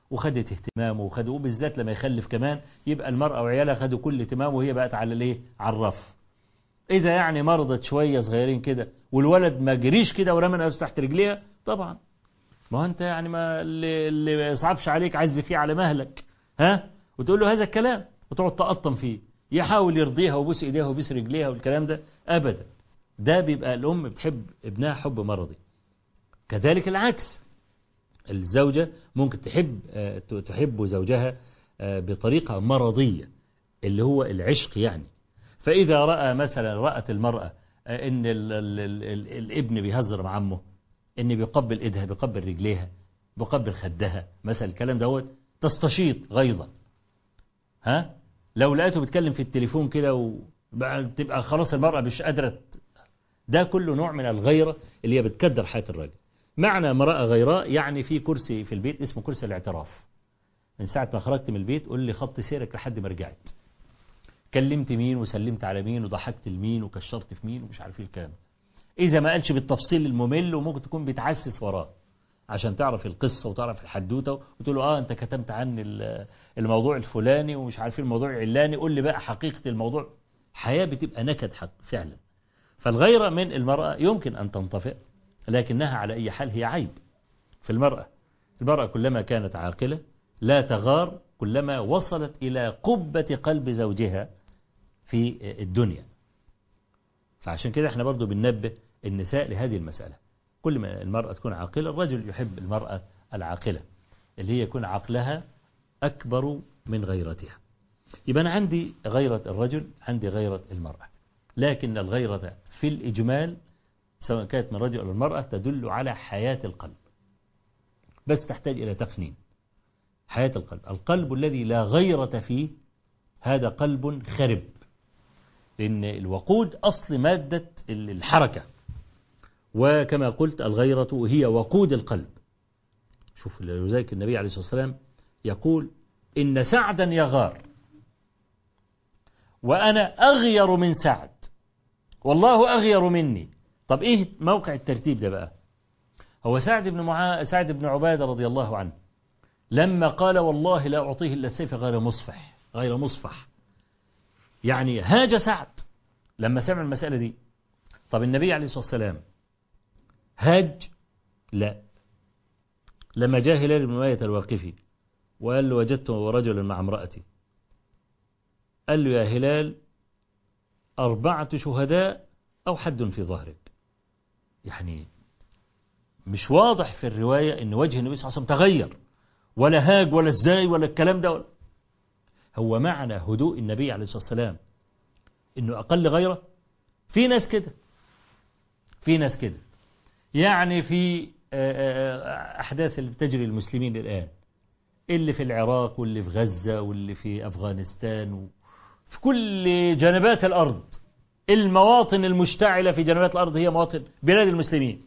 وخدت اهتمامه وخدوا، وبالذات لما يخلف كمان يبقى المرأة وعيالها خدوا كل اهتمامه وهي بقت على الايه، على الرف. إذا يعني مرضت شوية صغيرين كده والولد ما جريش كده ورمى نفسه تحت رجليها، طبعا ما هو أنت يعني ما اللي, اللي ما يصعبش عليك عز فيه على مهلك، ها، وتقول له هذا الكلام وتقعد تقطم فيه، يحاول يرضيها وبوس إيديها وبوس رجليها والكلام ده أبدا. ده بيبقى الأم بتحب ابنها حب مرضي. كذلك العكس، الزوجة ممكن تحب تحب زوجها بطريقة مرضية اللي هو العشق يعني. فإذا رأى مثلا رأت المرأة إن ال ال ال الابن بيهزر مع عمه، إن بيقبل إيدها بيقبل رجليها بيقبل خدها مثلا، الكلام دوت تستشيط غيظا. ها، لو لقيته بيتكلم في التليفون كده وتبقى خلاص المرأة مش قادرة. ده كله نوع من الغيرة اللي هي بتكدر حياة الراجل. معنى امرأة غيراء يعني في كرسي في البيت اسمه كرسي الاعتراف. من ساعة ما خرجت من البيت قول لي خط سيرك لحد ما رجعت، كلمت مين وسلمت على مين وضحكت لمين وكشرت في مين ومش عارف ايه الكلام. إذا ما قالش بالتفصيل الممل وممكن تكون بيتعسس وراه عشان تعرف القصة وتعرف الحدوتة وتقول له اه انت كتمت عني الموضوع الفلاني ومش عارف الموضوع العلاني، قول لي بقى حقيقة الموضوع. حياة بتبقى نكد حق فعلا. فالغيرة من المرأة يمكن أن تنطفئ، لكنها على أي حال هي عيب في المرأة. المرأة كلما كانت عاقلة لا تغار كلما وصلت إلى قبة قلب زوجها في الدنيا. فعشان كده احنا برضو بننبه النساء لهذه المسألة. كل ما المرأة تكون عاقلة، الرجل يحب المرأة العاقلة اللي هي يكون عقلها أكبر من غيرتها. يبقى أنا عندي غيرة الرجل، عندي غيرة المرأة، لكن الغيرة في الإجمال سواء كانت من الرجل أو المرأة تدل على حياة القلب، بس تحتاج إلى تفنين. حياة القلب، القلب الذي لا غيرة فيه هذا قلب خرب، لأن الوقود أصل مادة الحركة، وكما قلت الغيرة هي وقود القلب. شوف لذلك النبي عليه الصلاة والسلام يقول إن سعدا يغار وأنا أغير من سعد والله أغير مني. طب إيه موقع الترتيب ده بقى؟ هو سعد بن معا... سعد بن عبادة رضي الله عنه لما قال والله لا أعطيه إلا السيف غير مصفح غير مصفح، يعني هاج سعد لما سمع المسألة دي. طب النبي عليه الصلاة والسلام هاج؟ لا. لما جاء هلال بن أمية الواقفي وقال له وجدت رجلا مع امرأتي، قال له يا هلال أربعة شهداء أو حد في ظهرك. يعني مش واضح في الرواية أن وجه النبي صلى الله عليه وسلم تغير ولا هاج ولا ازاي ولا الكلام ده. هو معنى هدوء النبي عليه الصلاة والسلام أنه أقل غيرة. في ناس كده في ناس كده يعني في أحداث اللي بتجري المسلمين الآن، اللي في العراق واللي في غزة واللي في أفغانستان وفي كل جنبات الأرض، المواطن المشتعلة في جنبات الأرض هي مواطن بلاد المسلمين.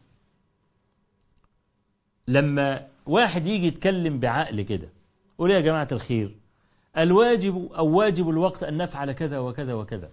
لما واحد يجي يتكلم بعقل كده قول يا جماعة الخير الواجب أو واجب الوقت أن نفعل كذا وكذا وكذا،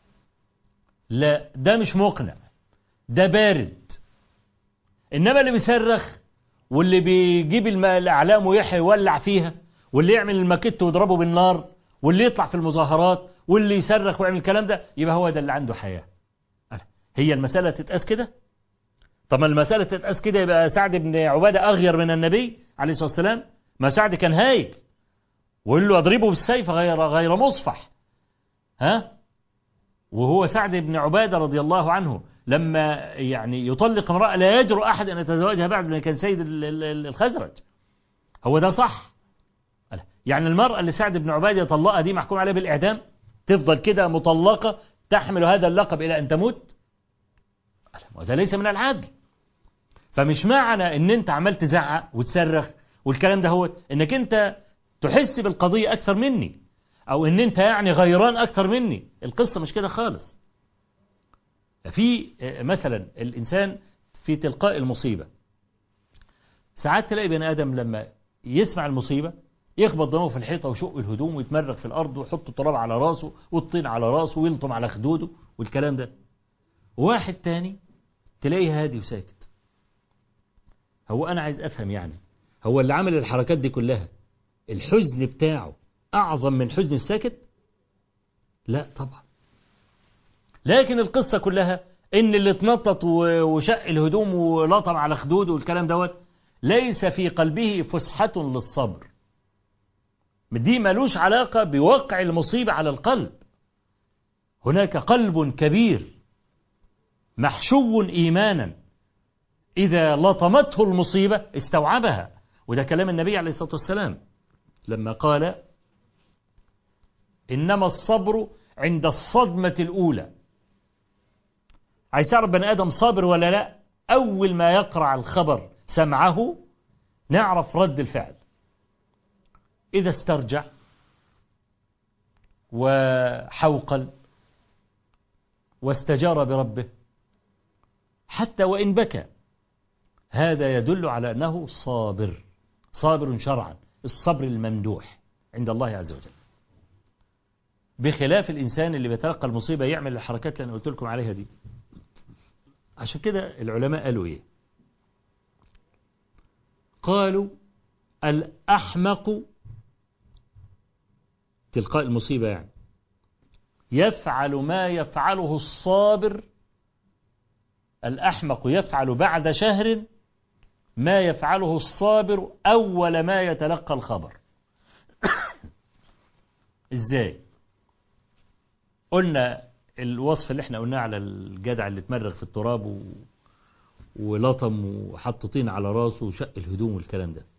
لا ده مش مقنع، ده بارد. إنما اللي بيصرخ واللي بيجيب الأعلام ويحيى يولع فيها واللي يعمل الماكيت ويضربه بالنار واللي يطلع في المظاهرات واللي يصرخ ويعمل الكلام ده، يبقى هو ده اللي عنده حياة. هي المسألة تتقاس كده؟ طب ما المسألة تتقاس كده يبقى سعد بن عبادة أغير من النبي عليه الصلاة والسلام. ما سعد كان هايج وقال له أضربه بالسيف غير غير مصفح. ها، وهو سعد بن عبادة رضي الله عنه لما يعني يطلق امرأة لا يجرؤ أحد أن يتزوجها بعد من كان سيد الخزرج. هو ده صح؟ يعني المرأة اللي سعد بن عبادة يطلقها دي محكوم عليها بالإعدام، تفضل كده مطلقة تحمل هذا اللقب إلى أن تموت؟ وده ليس من العدل. فمش معنى ان انت عمال تزعق وتصرخ والكلام ده هو انك انت تحس بالقضية اكثر مني او ان انت يعني غيران اكثر مني. القصة مش كده خالص. في مثلا الانسان في تلقاء المصيبة ساعات تلاقي بني ادم لما يسمع المصيبة يخبط دماغه في الحيطة ويشق الهدوم ويتمرغ في الارض ويحط التراب على راسه والطين على راسه ويلطم على خدوده والكلام ده. واحد تاني تلاقيه هادي وساكت. هو أنا عايز أفهم يعني هو اللي عمل الحركات دي كلها الحزن بتاعه أعظم من حزن الساكت؟ لا طبعا. لكن القصة كلها إن اللي اتنطط وشق الهدوم ولطم على خدوده والكلام دوت ليس في قلبه فسحة للصبر. دي ملوش علاقة بوقع المصيبة على القلب. هناك قلب كبير محشو إيمانا إذا لطمته المصيبة استوعبها. وده كلام النبي عليه الصلاة والسلام لما قال إنما الصبر عند الصدمة الأولى. عايز تعرف بني آدم صابر ولا لا؟ أول ما يقرع الخبر سمعه نعرف رد الفعل. إذا استرجع وحوقل واستجار بربه حتى وإن بكى هذا يدل على أنه صابر، صابر شرعا، الصبر الممدوح عند الله عز وجل، بخلاف الإنسان اللي بيتلقى المصيبة يعمل الحركات اللي أنا قلت لكم عليها دي. عشان كده العلماء قالوا إيه؟ قالوا الأحمق تلقاء المصيبة يعني يفعل ما يفعله الصابر. الأحمق يفعل بعد شهر ما يفعله الصابر أول ما يتلقى الخبر. إزاي؟ قلنا الوصف اللي احنا قلناه على الجدع اللي اتمرغ في التراب و... ولطم وحط طين على راسه وشق الهدوم والكلام ده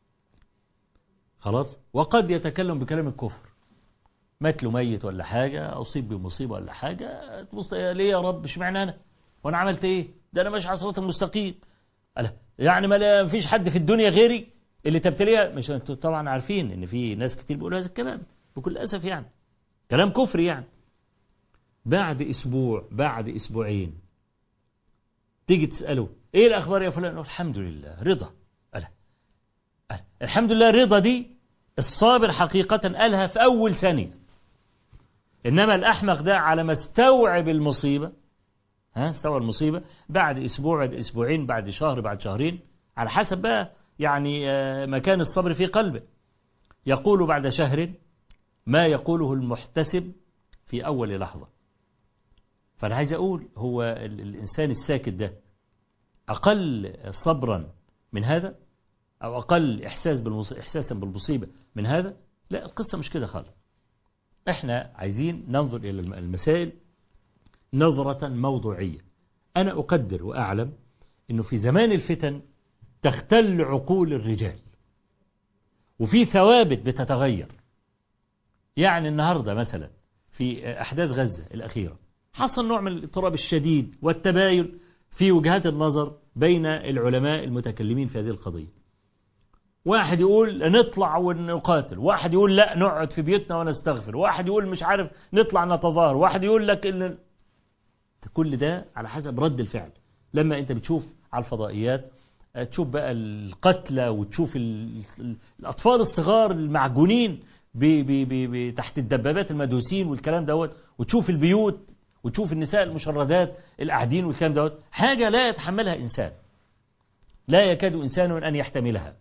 خلاص. وقد يتكلم بكلام الكفر، مات له ميت ولا حاجة، أصيب بمصيبة ولا حاجة، تبص ليه يا رب اشمعنى أنا وأنا عملت إيه؟ ده أنا ماشي على صراط المستقيم. ألا يعني ما فيش حد في الدنيا غيري اللي تبتليها؟ مش انتوا طبعا عارفين إن في ناس كتير بيقولوا هذا الكلام بكل أسف، يعني كلام كفري. يعني بعد أسبوع بعد أسبوعين تيجي تسأله إيه الأخبار يا فلان؟ الحمد لله رضا. ألا ألا الحمد لله رضا دي الصابر حقيقة قالها في أول ثانية، إنما الأحمق ده على ما استوعب المصيبة، ها استوعب المصيبة بعد أسبوع بعد أسبوعين بعد شهر بعد شهرين على حسب بقى يعني مكان الصبر في قلبه، يقول بعد شهر ما يقوله المحتسب في أول لحظة. فأنا عايز أقول هو الإنسان الساكت ده أقل صبرا من هذا أو أقل إحساس بالمصيبة إحساسا بالمصيبة من هذا؟ لا، القصة مش كده خالص. إحنا عايزين ننظر إلى المسائل نظرة موضوعية. أنا أقدر وأعلم أنه في زمان الفتن تختل عقول الرجال وفي ثوابت بتتغير. يعني النهاردة مثلا في أحداث غزة الأخيرة حصل نوع من الاضطراب الشديد والتباين في وجهات النظر بين العلماء المتكلمين في هذه القضية. واحد يقول نطلع ونقاتل، واحد يقول لا نقعد في بيوتنا ونستغفر، واحد يقول مش عارف نطلع نتظاهر، واحد يقول لك إن كل ده على حسب رد الفعل. لما انت بتشوف على الفضائيات تشوف بقى القتلى وتشوف الأطفال الصغار المعجونين بي بي بي بي تحت الدبابات المدوسين والكلام دوت، وتشوف البيوت وتشوف النساء المشردات القاعدين والكلام دوت، حاجة لا يتحملها إنسان، لا يكاد إنسان أن يحتملها.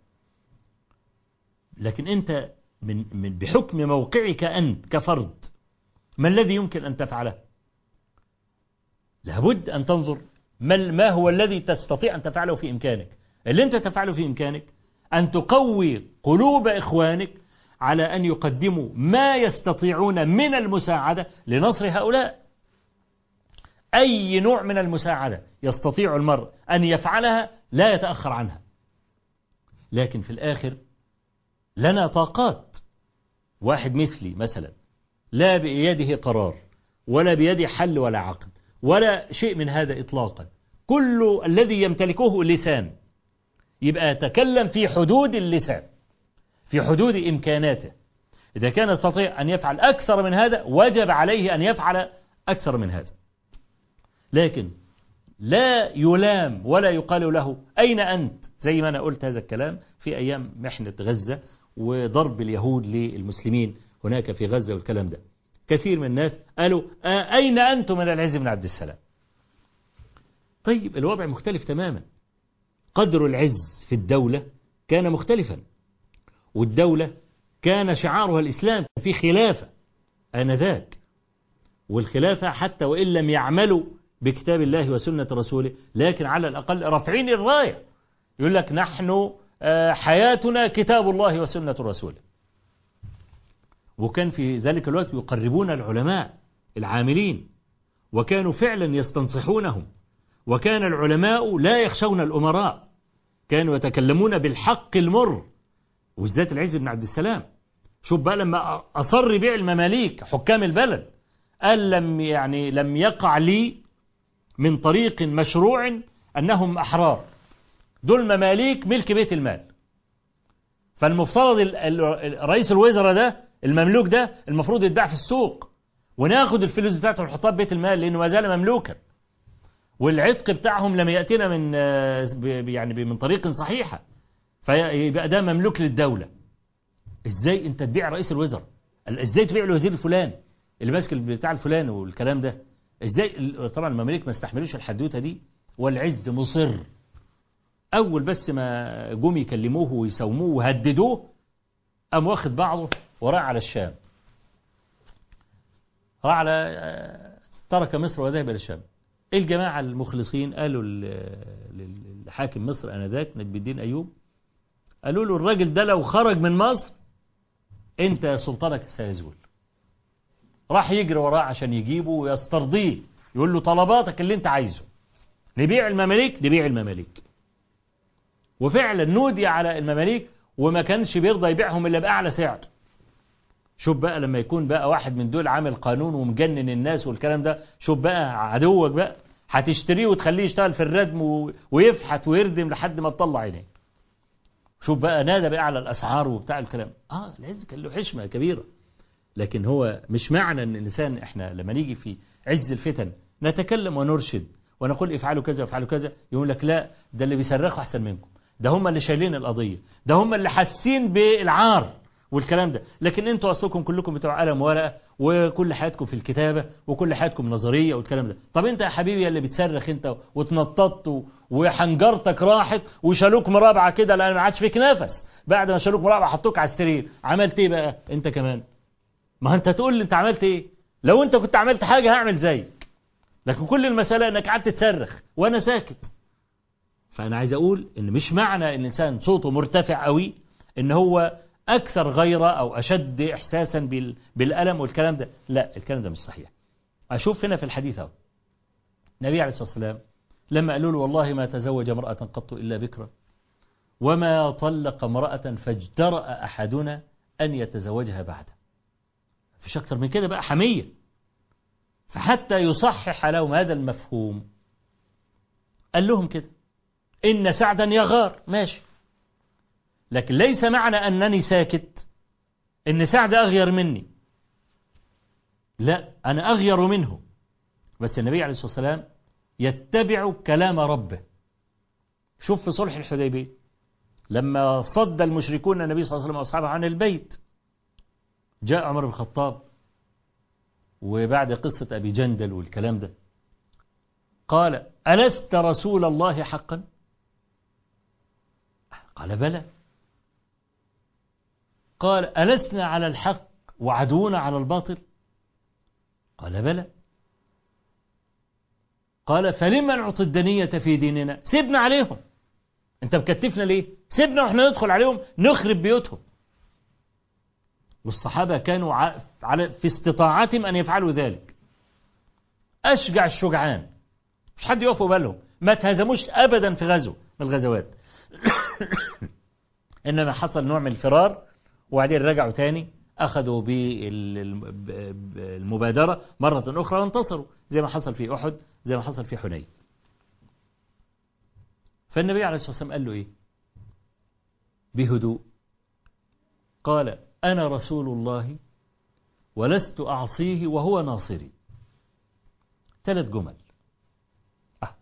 لكن أنت من من بحكم موقعك أنت كفرد ما الذي يمكن أن تفعله؟ لابد أن تنظر ما هو الذي تستطيع أن تفعله في إمكانك. اللي أنت تفعله في إمكانك أن تقوي قلوب إخوانك على أن يقدموا ما يستطيعون من المساعدة لنصر هؤلاء. أي نوع من المساعدة يستطيع المرء أن يفعلها لا يتأخر عنها. لكن في الآخر لنا طاقات. واحد مثلي مثلا لا بيده قرار ولا بيده حل ولا عقد ولا شيء من هذا إطلاقا، كل الذي يمتلكه لسان، يبقى يتكلم في حدود اللسان في حدود إمكاناته. إذا كان يستطيع أن يفعل أكثر من هذا وجب عليه أن يفعل أكثر من هذا. لكن لا يلام ولا يقال له أين أنت، زي ما أنا قلت هذا الكلام في أيام محنة غزة وضرب اليهود للمسلمين هناك في غزة والكلام ده. كثير من الناس قالوا أين أنتم من العز بن عبد السلام؟ طيب الوضع مختلف تماما. قدر العز في الدولة كان مختلفا، والدولة كان شعارها الإسلام، في خلافة آنذاك، والخلافة حتى وإن لم يعملوا بكتاب الله وسنة رسوله لكن على الأقل رافعين الراية، يقول لك نحن حياتنا كتاب الله وسنة رسوله. وكان في ذلك الوقت يقربون العلماء العاملين، وكانوا فعلا يستنصحونهم، وكان العلماء لا يخشون الأمراء، كانوا يتكلمون بالحق المر، وزداد العز بن عبد السلام. شوف بقى لما أصر بيع المماليك حكام البلد، قال لم يعني لم يقع لي من طريق مشروع أنهم أحرار، دول مماليك ملك بيت المال، فالمفترض رئيس الوزراء ده المملوك ده المفروض يتباع في السوق، وناخد الفلوس بتاعته ونحطها في بيت المال لأنه ما زال مملوكا، والعتق بتاعهم لم يأتينا من يعني من طريق صحيحة، فيبقى ده مملوك للدولة. ازاي انت تبيع رئيس الوزراء؟ ازاي تبيع الوزير الفلاني اللي ماسك بتاع الفلاني والكلام ده؟ ازاي؟ طبعا المماليك ما استحملوش الحدوته دي، والعز مصر. اول بس ما جم يكلموه ويساوموه وهددوه قام واخد بعضه وراح على الشام، راح على ترك مصر وذهب الى الشام. الجماعه المخلصين قالوا لحاكم مصر انذاك نجم الدين ايوب، قالوا له الراجل ده لو خرج من مصر انت سلطانك سيزول. راح يجري وراه عشان يجيبه ويسترضيه، يقول له طلباتك اللي انت عايزه، نبيع المماليك نبيع المماليك. وفعلا نودي على المماليك وما كانش بيرضى يبيعهم الا باعلى سعر. شوف بقى لما يكون بقى واحد من دول عامل قانون ومجنن الناس والكلام ده، شوف بقى عدوك بقى هتشتريه وتخليه يشتغل في الردم ويفحت ويردم لحد ما تطلع عينيه. شوف بقى نادى بأعلى الأسعار وبتاع الكلام. آه العز كان له حشمة كبيرة، لكن هو مش معنى أن الإنسان إحنا لما نيجي في عز الفتن نتكلم ونرشد ونقول افعلوا كذا وافعلوا كذا، يقول لك لا ده اللي بيصرخوا أحسن منكم، ده هم اللي شايلين القضية، ده هم اللي حاسين بالعار والكلام ده، لكن انتوا أصلكم كلكم بتوع قلم ورقة وكل حياتكم في الكتابة وكل حياتكم نظرية والكلام ده. طب انت يا حبيبي اللي بتصرخ انت وتنططت وحنجرتك راحت وشالوك مرابعة كده لأن ما عادش فيك نفس، بعد ما شالوك مرابعة حطوك على السرير، عملت ايه بقى انت كمان؟ ما انت تقول لي انت عملت ايه؟ لو انت كنت عملت حاجة هعمل زيك، لكن كل المسألة انك قعدت تصرخ وانا ساكت. فانا عايز اقول ان مش معنى ان الانسان صوته مرتفع قوي ان هو أكثر غيرة أو أشد إحساسا بالألم والكلام ده، لا الكلام ده مش صحيح. أشوف هنا في الحديث أهو النبي عليه الصلاة والسلام لما قالوا له والله ما تزوج امرأة قط إلا بكرا وما طلق امرأة فاجترأ أحدنا أن يتزوجها بعده، فيش أكثر من كده بقى حمية. فحتى يصحح لهم هذا المفهوم قال لهم كده إن سعدا يغار، ماشي، لكن ليس معنى أنني ساكت إن سعد أغير مني، لا أنا أغير منه، بس النبي عليه الصلاة والسلام يتبع كلام ربه. شوف في صلح الحديبية لما صد المشركون النبي صلى الله عليه وسلم وأصحابه عن البيت، جاء عمر بن الخطاب وبعد قصة أبي جندل والكلام ده قال ألست رسول الله حقا؟ قال بلى. قال ألسنا على الحق وعدونا على الباطل؟ قال بلى. قال فلما نعطي الدنية في ديننا؟ سيبنا عليهم، انت مكتفنا ليه؟ سيبنا واحنا ندخل عليهم نخرب بيوتهم. والصحابة كانوا على في استطاعتهم أن يفعلوا ذلك، أشجع الشجعان، مش حد يقفوا بالهم، ما تهزموش أبدا في غزو من الغزوات إنما حصل نوع من الفرار وبعدين رجعوا تاني أخذوا بالمبادرة مرة أخرى وانتصروا، زي ما حصل في أحد، زي ما حصل في حنين. فالنبي عليه الصلاة والسلام قال له إيه بهدوء؟ قال أنا رسول الله ولست أعصيه وهو ناصري. ثلاث جمل. أه.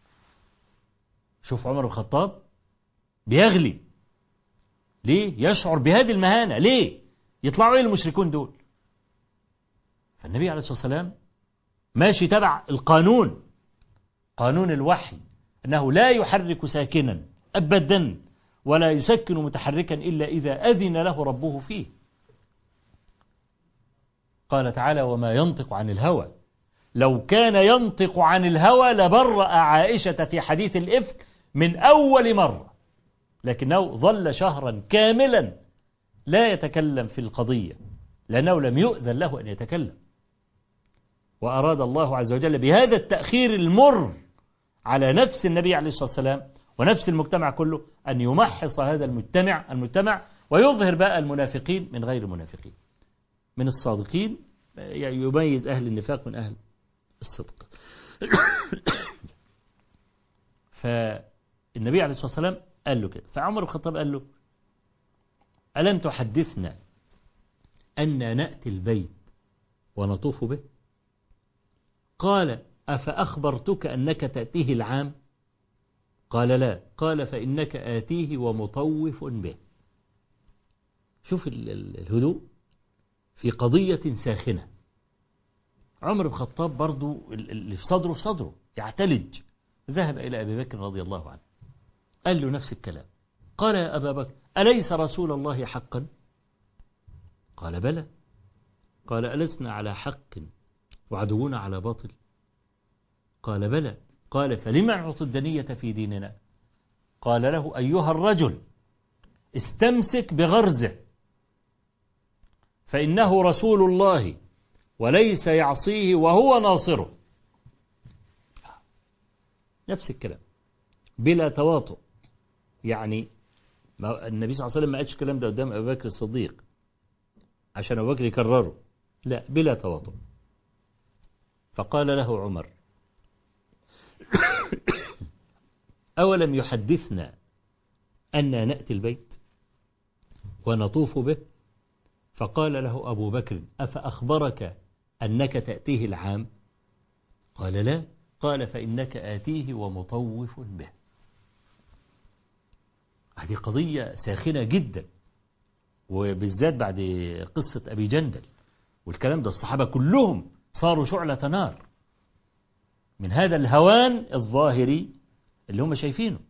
شوف عمر بن الخطاب بيغلي ليه؟ يشعر بهذه المهانة، ليه؟ يطلعوا إيه المشركون دول؟ فالنبي عليه الصلاة والسلام ماشي تبع القانون، قانون الوحي، أنه لا يحرك ساكنا أبدا ولا يسكن متحركا إلا إذا أذن له ربه فيه. قال تعالى وما ينطق عن الهوى، لو كان ينطق عن الهوى لبرأ عائشة في حديث الإفك من أول مرة، لكنه ظل شهرا كاملا لا يتكلم في القضية لأنه لم يؤذن له أن يتكلم. وأراد الله عز وجل بهذا التأخير المر على نفس النبي عليه الصلاة والسلام ونفس المجتمع كله أن يمحص هذا المجتمع المجتمع ويظهر بقى المنافقين من غير المنافقين، من الصادقين يميز أهل النفاق من أهل الصدق. فالنبي عليه الصلاة والسلام قال له كده، فعمر بن الخطاب قال له ألم تحدثنا أن نأتي البيت ونطوف به؟ قال أفأخبرتك أنك تأتيه العام؟ قال لا. قال فإنك آتيه ومطوف به. شوف الهدوء في قضية ساخنة. عمر بن الخطاب برضو اللي في صدره في صدره يعتلج. ذهب إلى أبي بكر رضي الله عنه قال له نفس الكلام. قال يا أبا بكر أليس رسول الله حقا؟ قال بلى. قال ألسنا على حق وعدونا على باطل؟ قال بلى. قال فلما نعطي الدنية في ديننا؟ قال له أيها الرجل استمسك بغرزه فإنه رسول الله وليس يعصيه وهو ناصره. نفس الكلام بلا تواطؤ. يعني النبي صلى الله عليه وسلم ما قالش الكلام ده قدام أبي بكر الصديق عشان أبو بكر يكرره، لا، بلا تواطؤ. فقال له عمر أولم يحدثنا أن نأتي البيت ونطوف به؟ فقال له أبو بكر أفأخبرك أنك تأتيه العام؟ قال لا. قال فإنك آتيه ومطوف به. هذه قضية ساخنة جدا، وبالذات بعد قصة أبي جندل والكلام ده الصحابة كلهم صاروا شعلة نار من هذا الهوان الظاهري اللي هم شايفينه.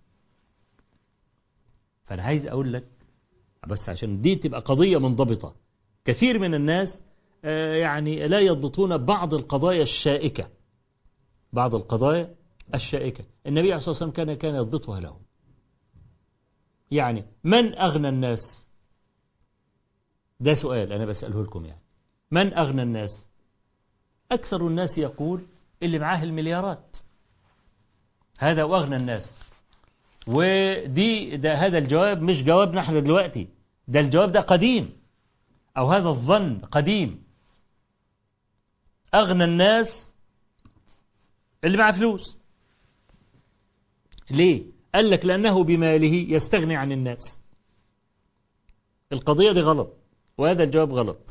فأنا عايز أقول لك بس عشان دي تبقى قضية منضبطة. كثير من الناس يعني لا يضبطون بعض القضايا الشائكة بعض القضايا الشائكة النبي عليه الصلاة والسلام كان كان يضبطها لهم. يعني من أغنى الناس؟ ده سؤال أنا بسأله لكم. يعني من أغنى الناس؟ أكثر الناس يقول اللي معاه المليارات، هذا وأغنى الناس. ودي ده هذا الجواب مش جوابنا احنا دلوقتي، ده الجواب ده قديم، أو هذا الظن قديم. أغنى الناس اللي معاه فلوس. ليه؟ قال لك لأنه بماله يستغني عن الناس. القضية دي غلط وهذا الجواب غلط.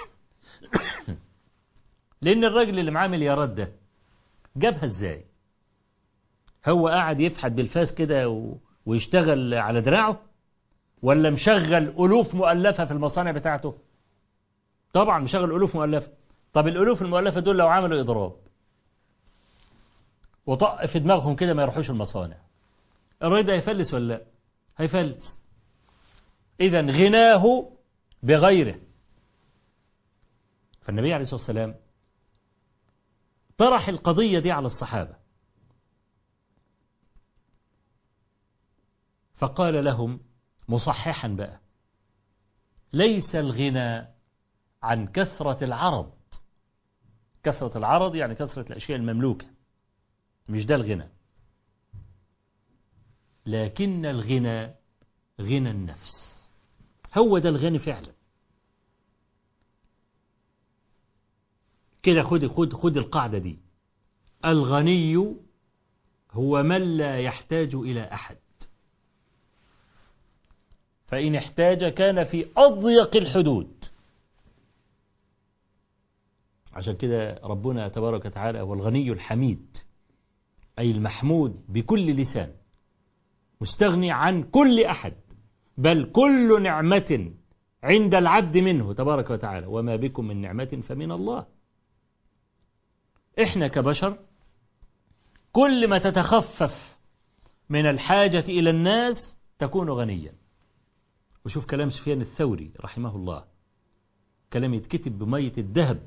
لأن الراجل اللي معاه مليارات ده جابها ازاي؟ هو قاعد يفحت بالفاس كده و... ويشتغل على دراعه، ولا مشغل ألوف مؤلفة في المصانع بتاعته؟ طبعا مشغل ألوف مؤلفة. طب الألوف المؤلفة دول لو عملوا إضراب وطق في دماغهم كده ما يروحوش المصانع، الراجل ده هيفلس ولا لا؟ هيفلس. إذا غناه بغيره. فالنبي عليه الصلاة والسلام طرح القضية دي على الصحابة فقال لهم مصححا بقى ليس الغنى عن كثرة العرض. كثرة العرض يعني كثرة الأشياء المملوكة، مش ده الغنى، لكن الغنى غنى النفس. هو ده الغني فعلا. كده خد خد خد القاعدة دي. الغني هو من لا يحتاج إلى أحد، فإن احتاج كان في أضيق الحدود. عشان كده ربنا تبارك وتعالى هو الغني الحميد، أي المحمود بكل لسان، مستغني عن كل أحد، بل كل نعمة عند العبد منه تبارك وتعالى، وما بكم من نعمة فمن الله. إحنا كبشر كل ما تتخفف من الحاجة إلى الناس تكون غنيا، وشوف كلام سفيان الثوري رحمه الله، كلام يتكتب بمية الذهب.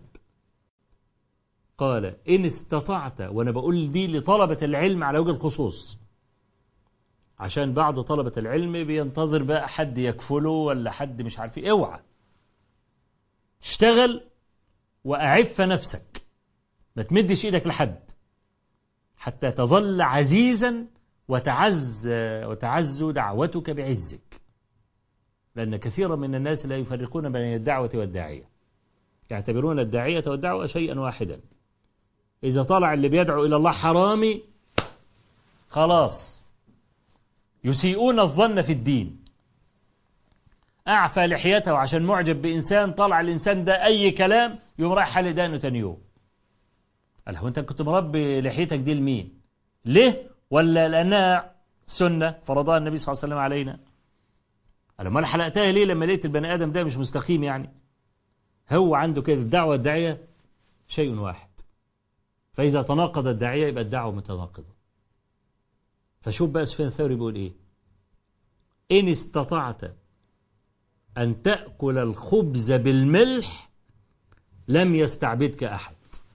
قال إن استطعت، وأنا بقول دي لطلبة العلم على وجه الخصوص، عشان بعض طلبة العلم بينتظر بقى حد يكفله ولا حد مش عارف ايه. اوعى اشتغل وأعف نفسك، ما تمدش ايدك لحد حتى تظل عزيزا وتعز وتعز دعوتك بعزك. لأن كثيرا من الناس لا يفرقون بين الدعوة والداعية، يعتبرون الداعية والدعوة شيئا واحدا. إذا طلع اللي بيدعو إلى الله حرامي خلاص يسيئون الظن في الدين. أعفى لحيته عشان معجب بإنسان، طلع الإنسان ده أي كلام يوم رايح حل دانه تاني يوم. قال هو أنت كنت مربي لحيتك دي لمين؟ ليه؟ ولا لأنها سنة فرضها النبي صلى الله عليه وسلم علينا؟ قال ما حلقتها ليه لما لقيت البني آدم ده مش مستقيم؟ يعني هو عنده كده الدعوة الداعية شيء واحد، فإذا تناقض الداعية يبقى الدعوة متناقضة. فشوف بقى سفيان الثوري بيقول إيه: إن استطعت أن تأكل الخبز بالملح لم يستعبدك أحد.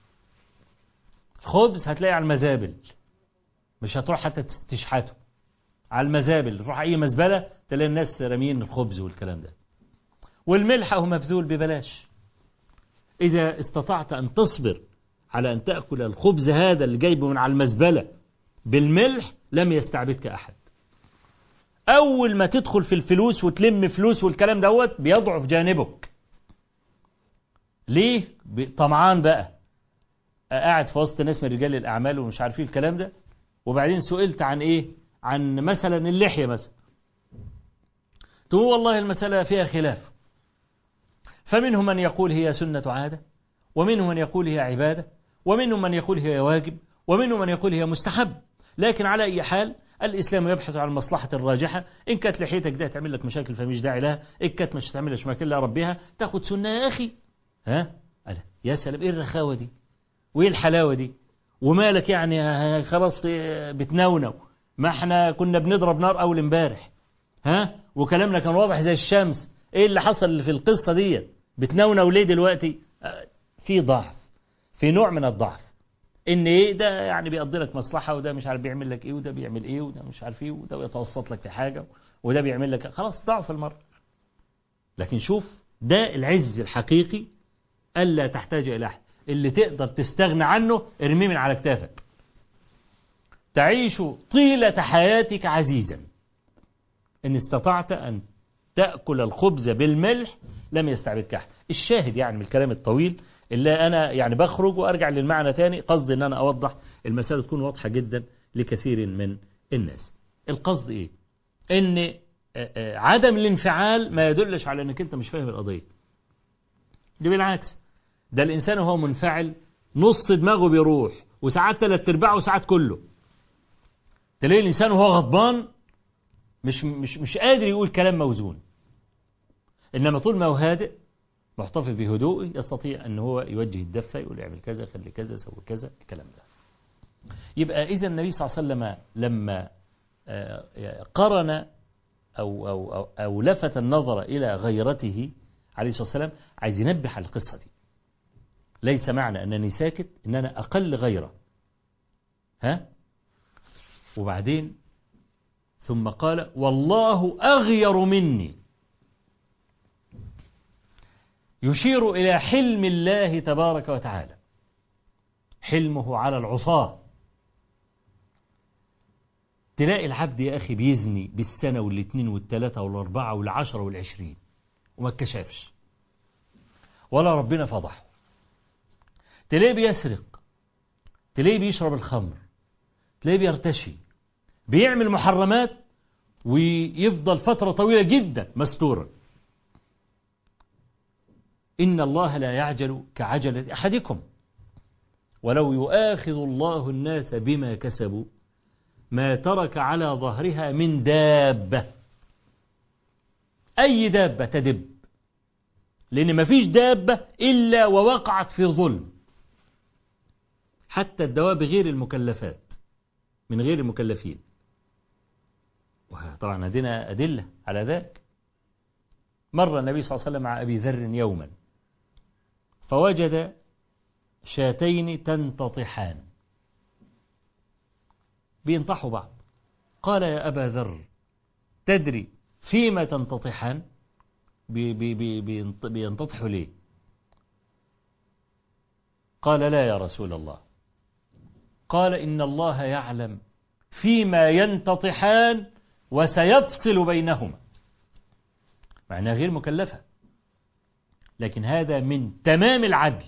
الخبز هتلاقي على المزابل، مش هتروح حتى تشحته على المزابل، تروح أي مزبلة تلاقي الناس رامين الخبز والكلام ده. والملح هو مبذول ببلاش. إذا استطعت أن تصبر على أن تأكل الخبز هذا اللي جايبه من على المزبلة بالملح لم يستعبدك أحد. أول ما تدخل في الفلوس وتلم فلوس والكلام دوت بيضعف جانبك. ليه؟ طمعان بقى، قاعد في وسط ناس من رجال الأعمال ومش عارفين الكلام ده. وبعدين سئلت عن إيه؟ عن مثلا اللحية مثلا، تقول والله المسألة فيها خلاف، فمنهم من يقول هي سنة عادة، ومنهم من يقول هي عبادة، ومنهم من يقول هي واجب، ومنهم من يقول هي مستحب. لكن على أي حال الإسلام يبحث عن المصلحة الراجحة. إن كانت لحيتك ده تعمل لك مشاكل فمش داعي لها، إن كانت مش تعمل لك مشاكل لا ربها، تاخد سنة يا أخي. ها؟ ألا يا سلام، إيه الرخاوة دي وإيه الحلاوة دي؟ ومالك يعني خلاص بتنونو؟ ما احنا كنا بنضرب نار أول امبارح، ها؟ وكلامنا كان واضح زي الشمس. إيه اللي حصل في القصة دي؟ بتنونو ليه دلوقتي؟ في ضعف، في نوع من الضعف، ان ايه ده يعني بيقضي لك مصلحه، وده مش عارف بيعمل لك ايه، وده بيعمل ايه، وده مش عارف ايه، وده بيتوسط لك في حاجه، وده بيعمل لك، خلاص ضعف المرء. لكن شوف ده العز الحقيقي، الا تحتاج الى احد، اللي تقدر تستغنى عنه ارميه من على كتافك. تعيش طيله حياتك عزيزا ان استطعت ان تاكل الخبز بالملح لم يستعبدك احد. الشاهد يعني من الكلام الطويل اللي أنا يعني بخرج وأرجع للمعنى تاني، قصدي أن أنا أوضح المسألة تكون واضحة جدا لكثير من الناس. القصد إيه؟ إن عدم الانفعال ما يدلش على أنك أنت مش فاهم القضية دي، بالعكس، ده الإنسان وهو منفعل نص دماغه بيروح، وساعات ثلاث أرباعه وساعات كله. تلاقي الإنسان وهو غضبان مش مش مش قادر يقول كلام موزون، إنما طول ما هو هادئ محتفظ بهدوء يستطيع أن هو يوجه الدفة، يقول اعمل كذا، خلي كذا، سوي كذا، الكلام ده. يبقى إذا النبي صلى الله عليه وسلم لما قرن أو, أو, أو, أو لفت النظر إلى غيرته عليه الصلاة والسلام، عايز ينبه على القصة دي. ليس معنى أنني ساكت أن أنا أقل غيره، ها؟ وبعدين ثم قال والله أغير مني، يشير إلى حلم الله تبارك وتعالى، حلمه على العصاة. تلاقي العبد يا أخي بيزني بالسنة والاثنين والثلاثة والأربعة والعشرة والعشرين وما اتكشفش ولا ربنا فضحه. تلاقيه بيسرق، تلاقيه بيشرب الخمر، تلاقيه بيرتشي، بيعمل محرمات ويفضل فترة طويلة جدا مستورا. إن الله لا يعجل كعجلة أحدكم ولو يؤاخذ الله الناس بما كسبوا ما ترك على ظهرها من دابة. أي دابة تدب، لأن ما فيش دابة إلا ووقعت في ظلم، حتى الدواب غير المكلفات من غير المكلفين. وطبعا عندنا أدلة على ذلك. مر النبي صلى الله عليه وسلم مع أبي ذر يوما فوجد شاتين تنتطحان بينطحوا بعض. قال يا أبا ذر تدري فيما تنتطحان؟ بي بي بي بينتطحوا ليه؟ قال لا يا رسول الله. قال إن الله يعلم فيما ينتطحان وسيفصل بينهما. معناها غير مكلفة، لكن هذا من تمام العدل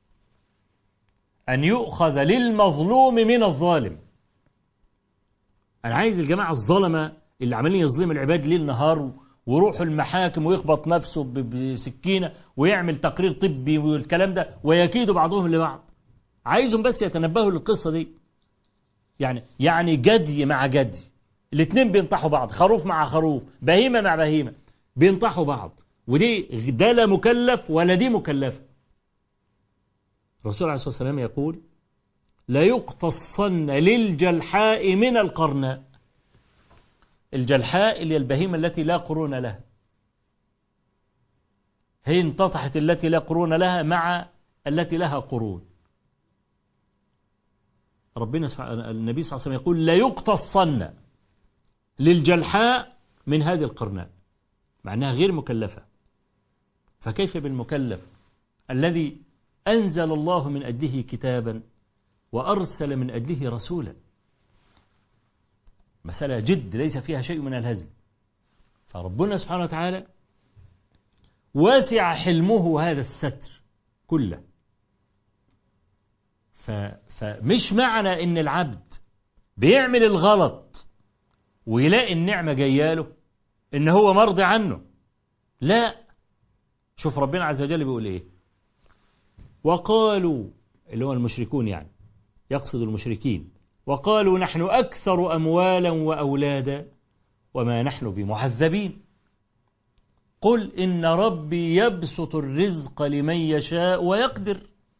أن يؤخذ للمظلوم من الظالم. أنا عايز الجماعة الظلمة اللي عمالين يظلموا العباد ليل نهار ويروحوا المحاكم ويخبط نفسه بسكينة ويعمل تقرير طبي والكلام ده ويكيدوا بعضهم لبعض، عايزهم بس يتنبهوا للقصة دي. يعني يعني جدي مع جدي، الاثنين بينطحوا بعض، خروف مع خروف، بهيمة مع بهيمة، بينطحوا بعض، ودي ده لا مكلف ولا دي مكلفة. الرسول عليه الصلاة والسلام يقول لا يقتصن للجلحاء من القرناء. الجلحاء اللي البهيمة التي لا قرون لها، هي انتطحت التي لا قرون لها مع التي لها قرون. ربنا النبي صلى الله عليه وسلم يقول لا يقتصن للجلحاء من هذه القرناء، معناها غير مكلفة. فكيف بالمكلف الذي أنزل الله من أجله كتابا وأرسل من أجله رسولا؟ مسألة جد ليس فيها شيء من الهزل. فربنا سبحانه وتعالى واسع حلمه هذا الستر كله. فمش معنى إن العبد بيعمل الغلط ويلاقي النعمة جاياله إن هو مرضي عنه. لا، شوف ربنا عز وجل بيقول إيه؟ وقالوا، اللي هو المشركون يعني، يقصد المشركين، وقالوا نحن أكثر أموالا وأولادا وما نحن بمعذبين قل إن ربي يبسط الرزق لمن يشاء ويقدر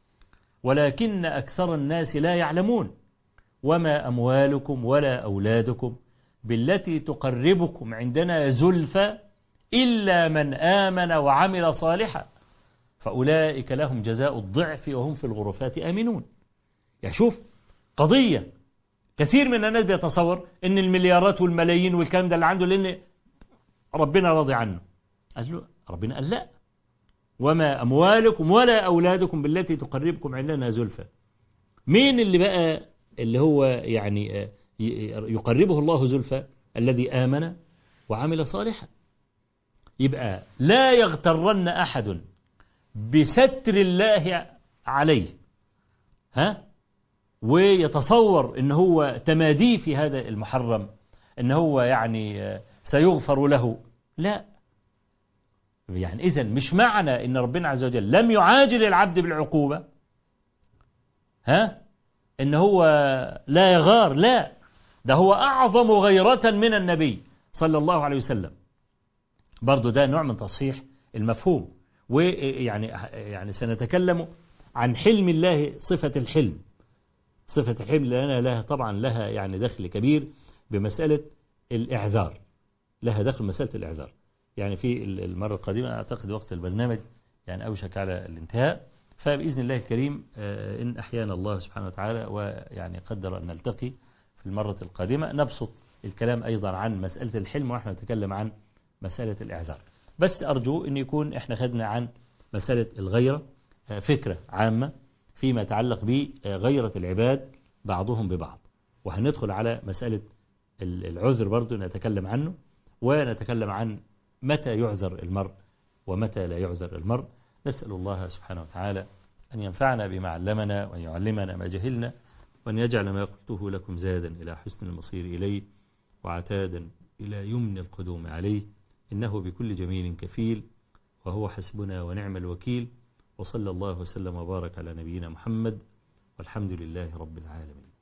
ولكن أكثر الناس لا يعلمون وما أموالكم ولا أولادكم بالتي تقربكم عندنا زلفى إلا من آمن وعمل صالحا فأولئك لهم جزاء الضعف وهم في الغرفات آمنون. يعني شوف قضية كثير من الناس بيتصور ان المليارات والملايين والكلام ده اللي عنده لان ربنا راضي عنه. قال له ربنا قال لا، وما أموالكم ولا أولادكم بالتي تقربكم عندنا زلفى. مين اللي بقى اللي هو يعني يقربه الله زلفى؟ الذي آمن وعمل صالحا. يبقى لا يغترن أحد بستر الله عليه، ها، ويتصور ان هو تماديه في هذا المحرم، ان هو يعني سيغفر له. لا، يعني إذن مش معنى ان ربنا عز وجل لم يعاجل العبد بالعقوبة ها ان هو لا يغار. لا، ده هو أعظم غيرة من النبي صلى الله عليه وسلم. برضو ده نوع من تصحيح المفهوم. ويعني يعني سنتكلم عن حلم الله، صفة الحلم. صفة الحلم لنا لها طبعا لها يعني دخل كبير بمسألة الإعذار، لها دخل مسألة الإعذار. يعني في المرة القادمة أعتقد وقت البرنامج يعني أوشك على الانتهاء، فبإذن الله الكريم إن أحيانا الله سبحانه وتعالى ويعني قدر أن نلتقي في المرة القادمة نبسط الكلام أيضا عن مسألة الحلم ونحن نتكلم عن مسألة الإعذار. بس أرجو أن يكون إحنا خدنا عن مسألة الغيرة فكرة عامة فيما يتعلق بغيرة العباد بعضهم ببعض، وهندخل على مسألة العذر برضو نتكلم عنه، ونتكلم عن متى يعذر المرء ومتى لا يعذر المرء. نسأل الله سبحانه وتعالى أن ينفعنا بما علمنا وأن يعلمنا ما جهلنا، وأن يجعل ما قلته لكم زادا إلى حسن المصير إليه وعتادا إلى يمن القدوم عليه، إنه بكل جميل كفيل وهو حسبنا ونعم الوكيل. وصلى الله وسلم وبارك على نبينا محمد والحمد لله رب العالمين.